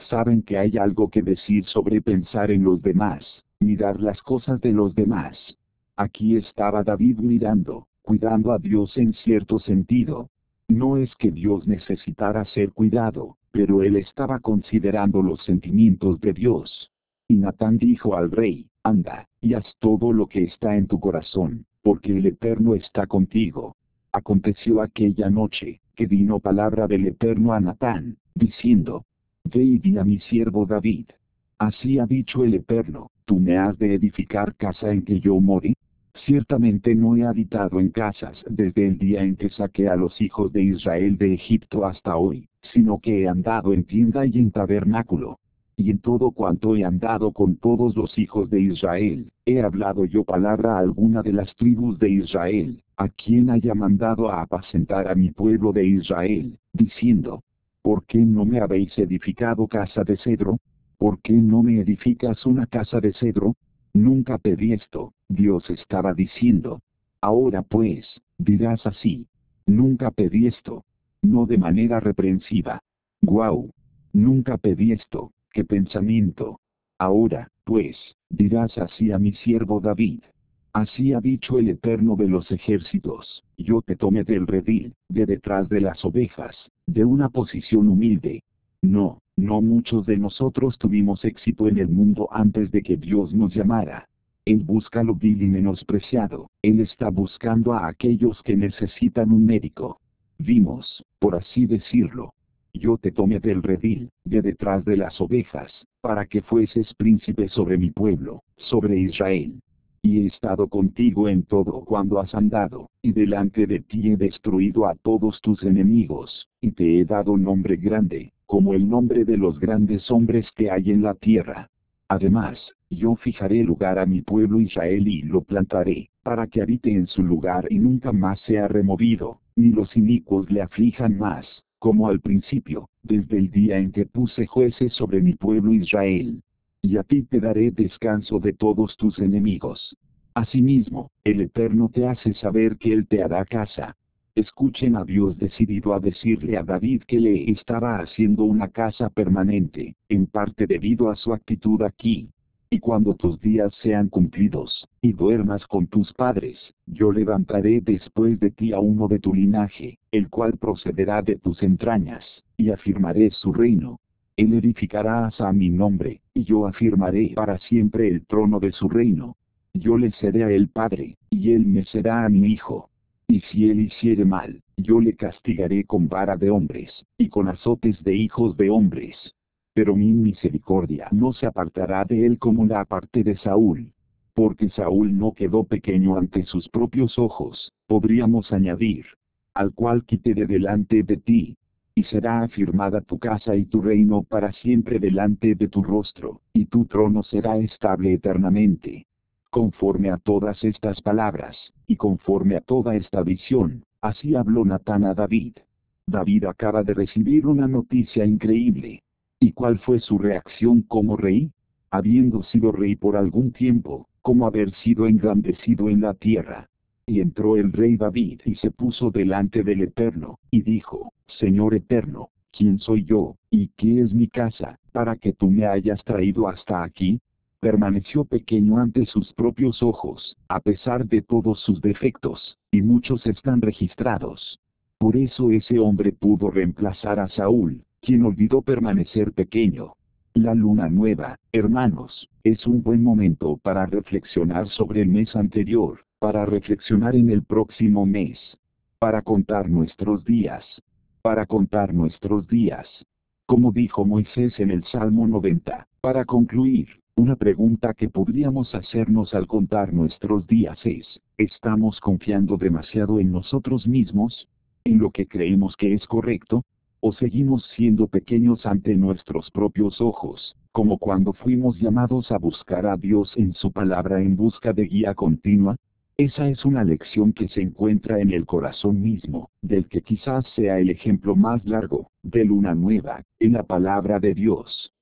Saben que hay algo que decir sobre pensar en los demás, mirar las cosas de los demás. Aquí estaba David mirando, cuidando a Dios en cierto sentido. No es que Dios necesitara ser cuidado, pero él estaba considerando los sentimientos de Dios. Y Natán dijo al rey, anda, y haz todo lo que está en tu corazón, porque el Eterno está contigo. Aconteció aquella noche, que vino palabra del Eterno a Natán, diciendo, ve y di a mi siervo David. Así ha dicho el Eterno, tú me has de edificar casa en que yo morí. Ciertamente no he habitado en casas desde el día en que saqué a los hijos de Israel de Egipto hasta hoy, sino que he andado en tienda y en tabernáculo. Y en todo cuanto he andado con todos los hijos de Israel, he hablado yo palabra a alguna de las tribus de Israel, a quien haya mandado a apacentar a mi pueblo de Israel, diciendo, ¿por qué no me habéis edificado casa de cedro? ¿Por qué no me edificas una casa de cedro? Nunca pedí esto, Dios estaba diciendo. Ahora pues, dirás así. Nunca pedí esto. No de manera reprensiva. Guau. Nunca pedí esto. ¿Qué pensamiento? Ahora, pues, dirás así a mi siervo David. Así ha dicho el Eterno de los ejércitos, yo te tomé del redil, de detrás de las ovejas, de una posición humilde. No, no muchos de nosotros tuvimos éxito en el mundo antes de que Dios nos llamara. Él busca lo vil y menospreciado, Él está buscando a aquellos que necesitan un médico. Vimos, por así decirlo. Yo te tomé del redil, de detrás de las ovejas, para que fueses príncipe sobre mi pueblo, sobre Israel. Y he estado contigo en todo cuando has andado, y delante de ti he destruido a todos tus enemigos, y te he dado nombre grande, como el nombre de los grandes hombres que hay en la tierra. Además, yo fijaré lugar a mi pueblo Israel y lo plantaré, para que habite en su lugar y nunca más sea removido, ni los inicuos le aflijan más, como al principio, desde el día en que puse jueces sobre mi pueblo Israel. Y a ti te daré descanso de todos tus enemigos. Asimismo, el Eterno te hace saber que Él te hará casa. Escuchen a Dios decidido a decirle a David que le estaba haciendo una casa permanente, en parte debido a su actitud aquí. Y cuando tus días sean cumplidos, y duermas con tus padres, yo levantaré después de ti a uno de tu linaje, el cual procederá de tus entrañas, y afirmaré su reino. Él edificará a mi nombre, y yo afirmaré para siempre el trono de su reino. Yo le seré a él padre, y él me será a mi hijo. Y si él hiciere mal, yo le castigaré con vara de hombres, y con azotes de hijos de hombres. Pero mi misericordia no se apartará de él como la aparté de Saúl. Porque Saúl no quedó pequeño ante sus propios ojos, podríamos añadir, al cual quité de delante de ti. Y será afirmada tu casa y tu reino para siempre delante de tu rostro, y tu trono será estable eternamente. Conforme a todas estas palabras, y conforme a toda esta visión, así habló Natán a David. David acaba de recibir una noticia increíble. ¿Y cuál fue su reacción como rey? Habiendo sido rey por algún tiempo, como haber sido engrandecido en la tierra. Y entró el rey David y se puso delante del Eterno, y dijo, Señor Eterno, ¿quién soy yo, y qué es mi casa, para que tú me hayas traído hasta aquí? Permaneció pequeño ante sus propios ojos, a pesar de todos sus defectos, y muchos están registrados. Por eso ese hombre pudo reemplazar a Saúl, quien olvidó permanecer pequeño. La luna nueva, hermanos, es un buen momento para reflexionar sobre el mes anterior, para reflexionar en el próximo mes, para contar nuestros días, para contar nuestros días. Como dijo Moisés en el Salmo noventa, para concluir, una pregunta que podríamos hacernos al contar nuestros días es, ¿estamos confiando demasiado en nosotros mismos? ¿En lo que creemos que es correcto? ¿O seguimos siendo pequeños ante nuestros propios ojos, como cuando fuimos llamados a buscar a Dios en su palabra en busca de guía continua? Esa es una lección que se encuentra en el corazón mismo, del que quizás sea el ejemplo más largo, de luna nueva, en la palabra de Dios.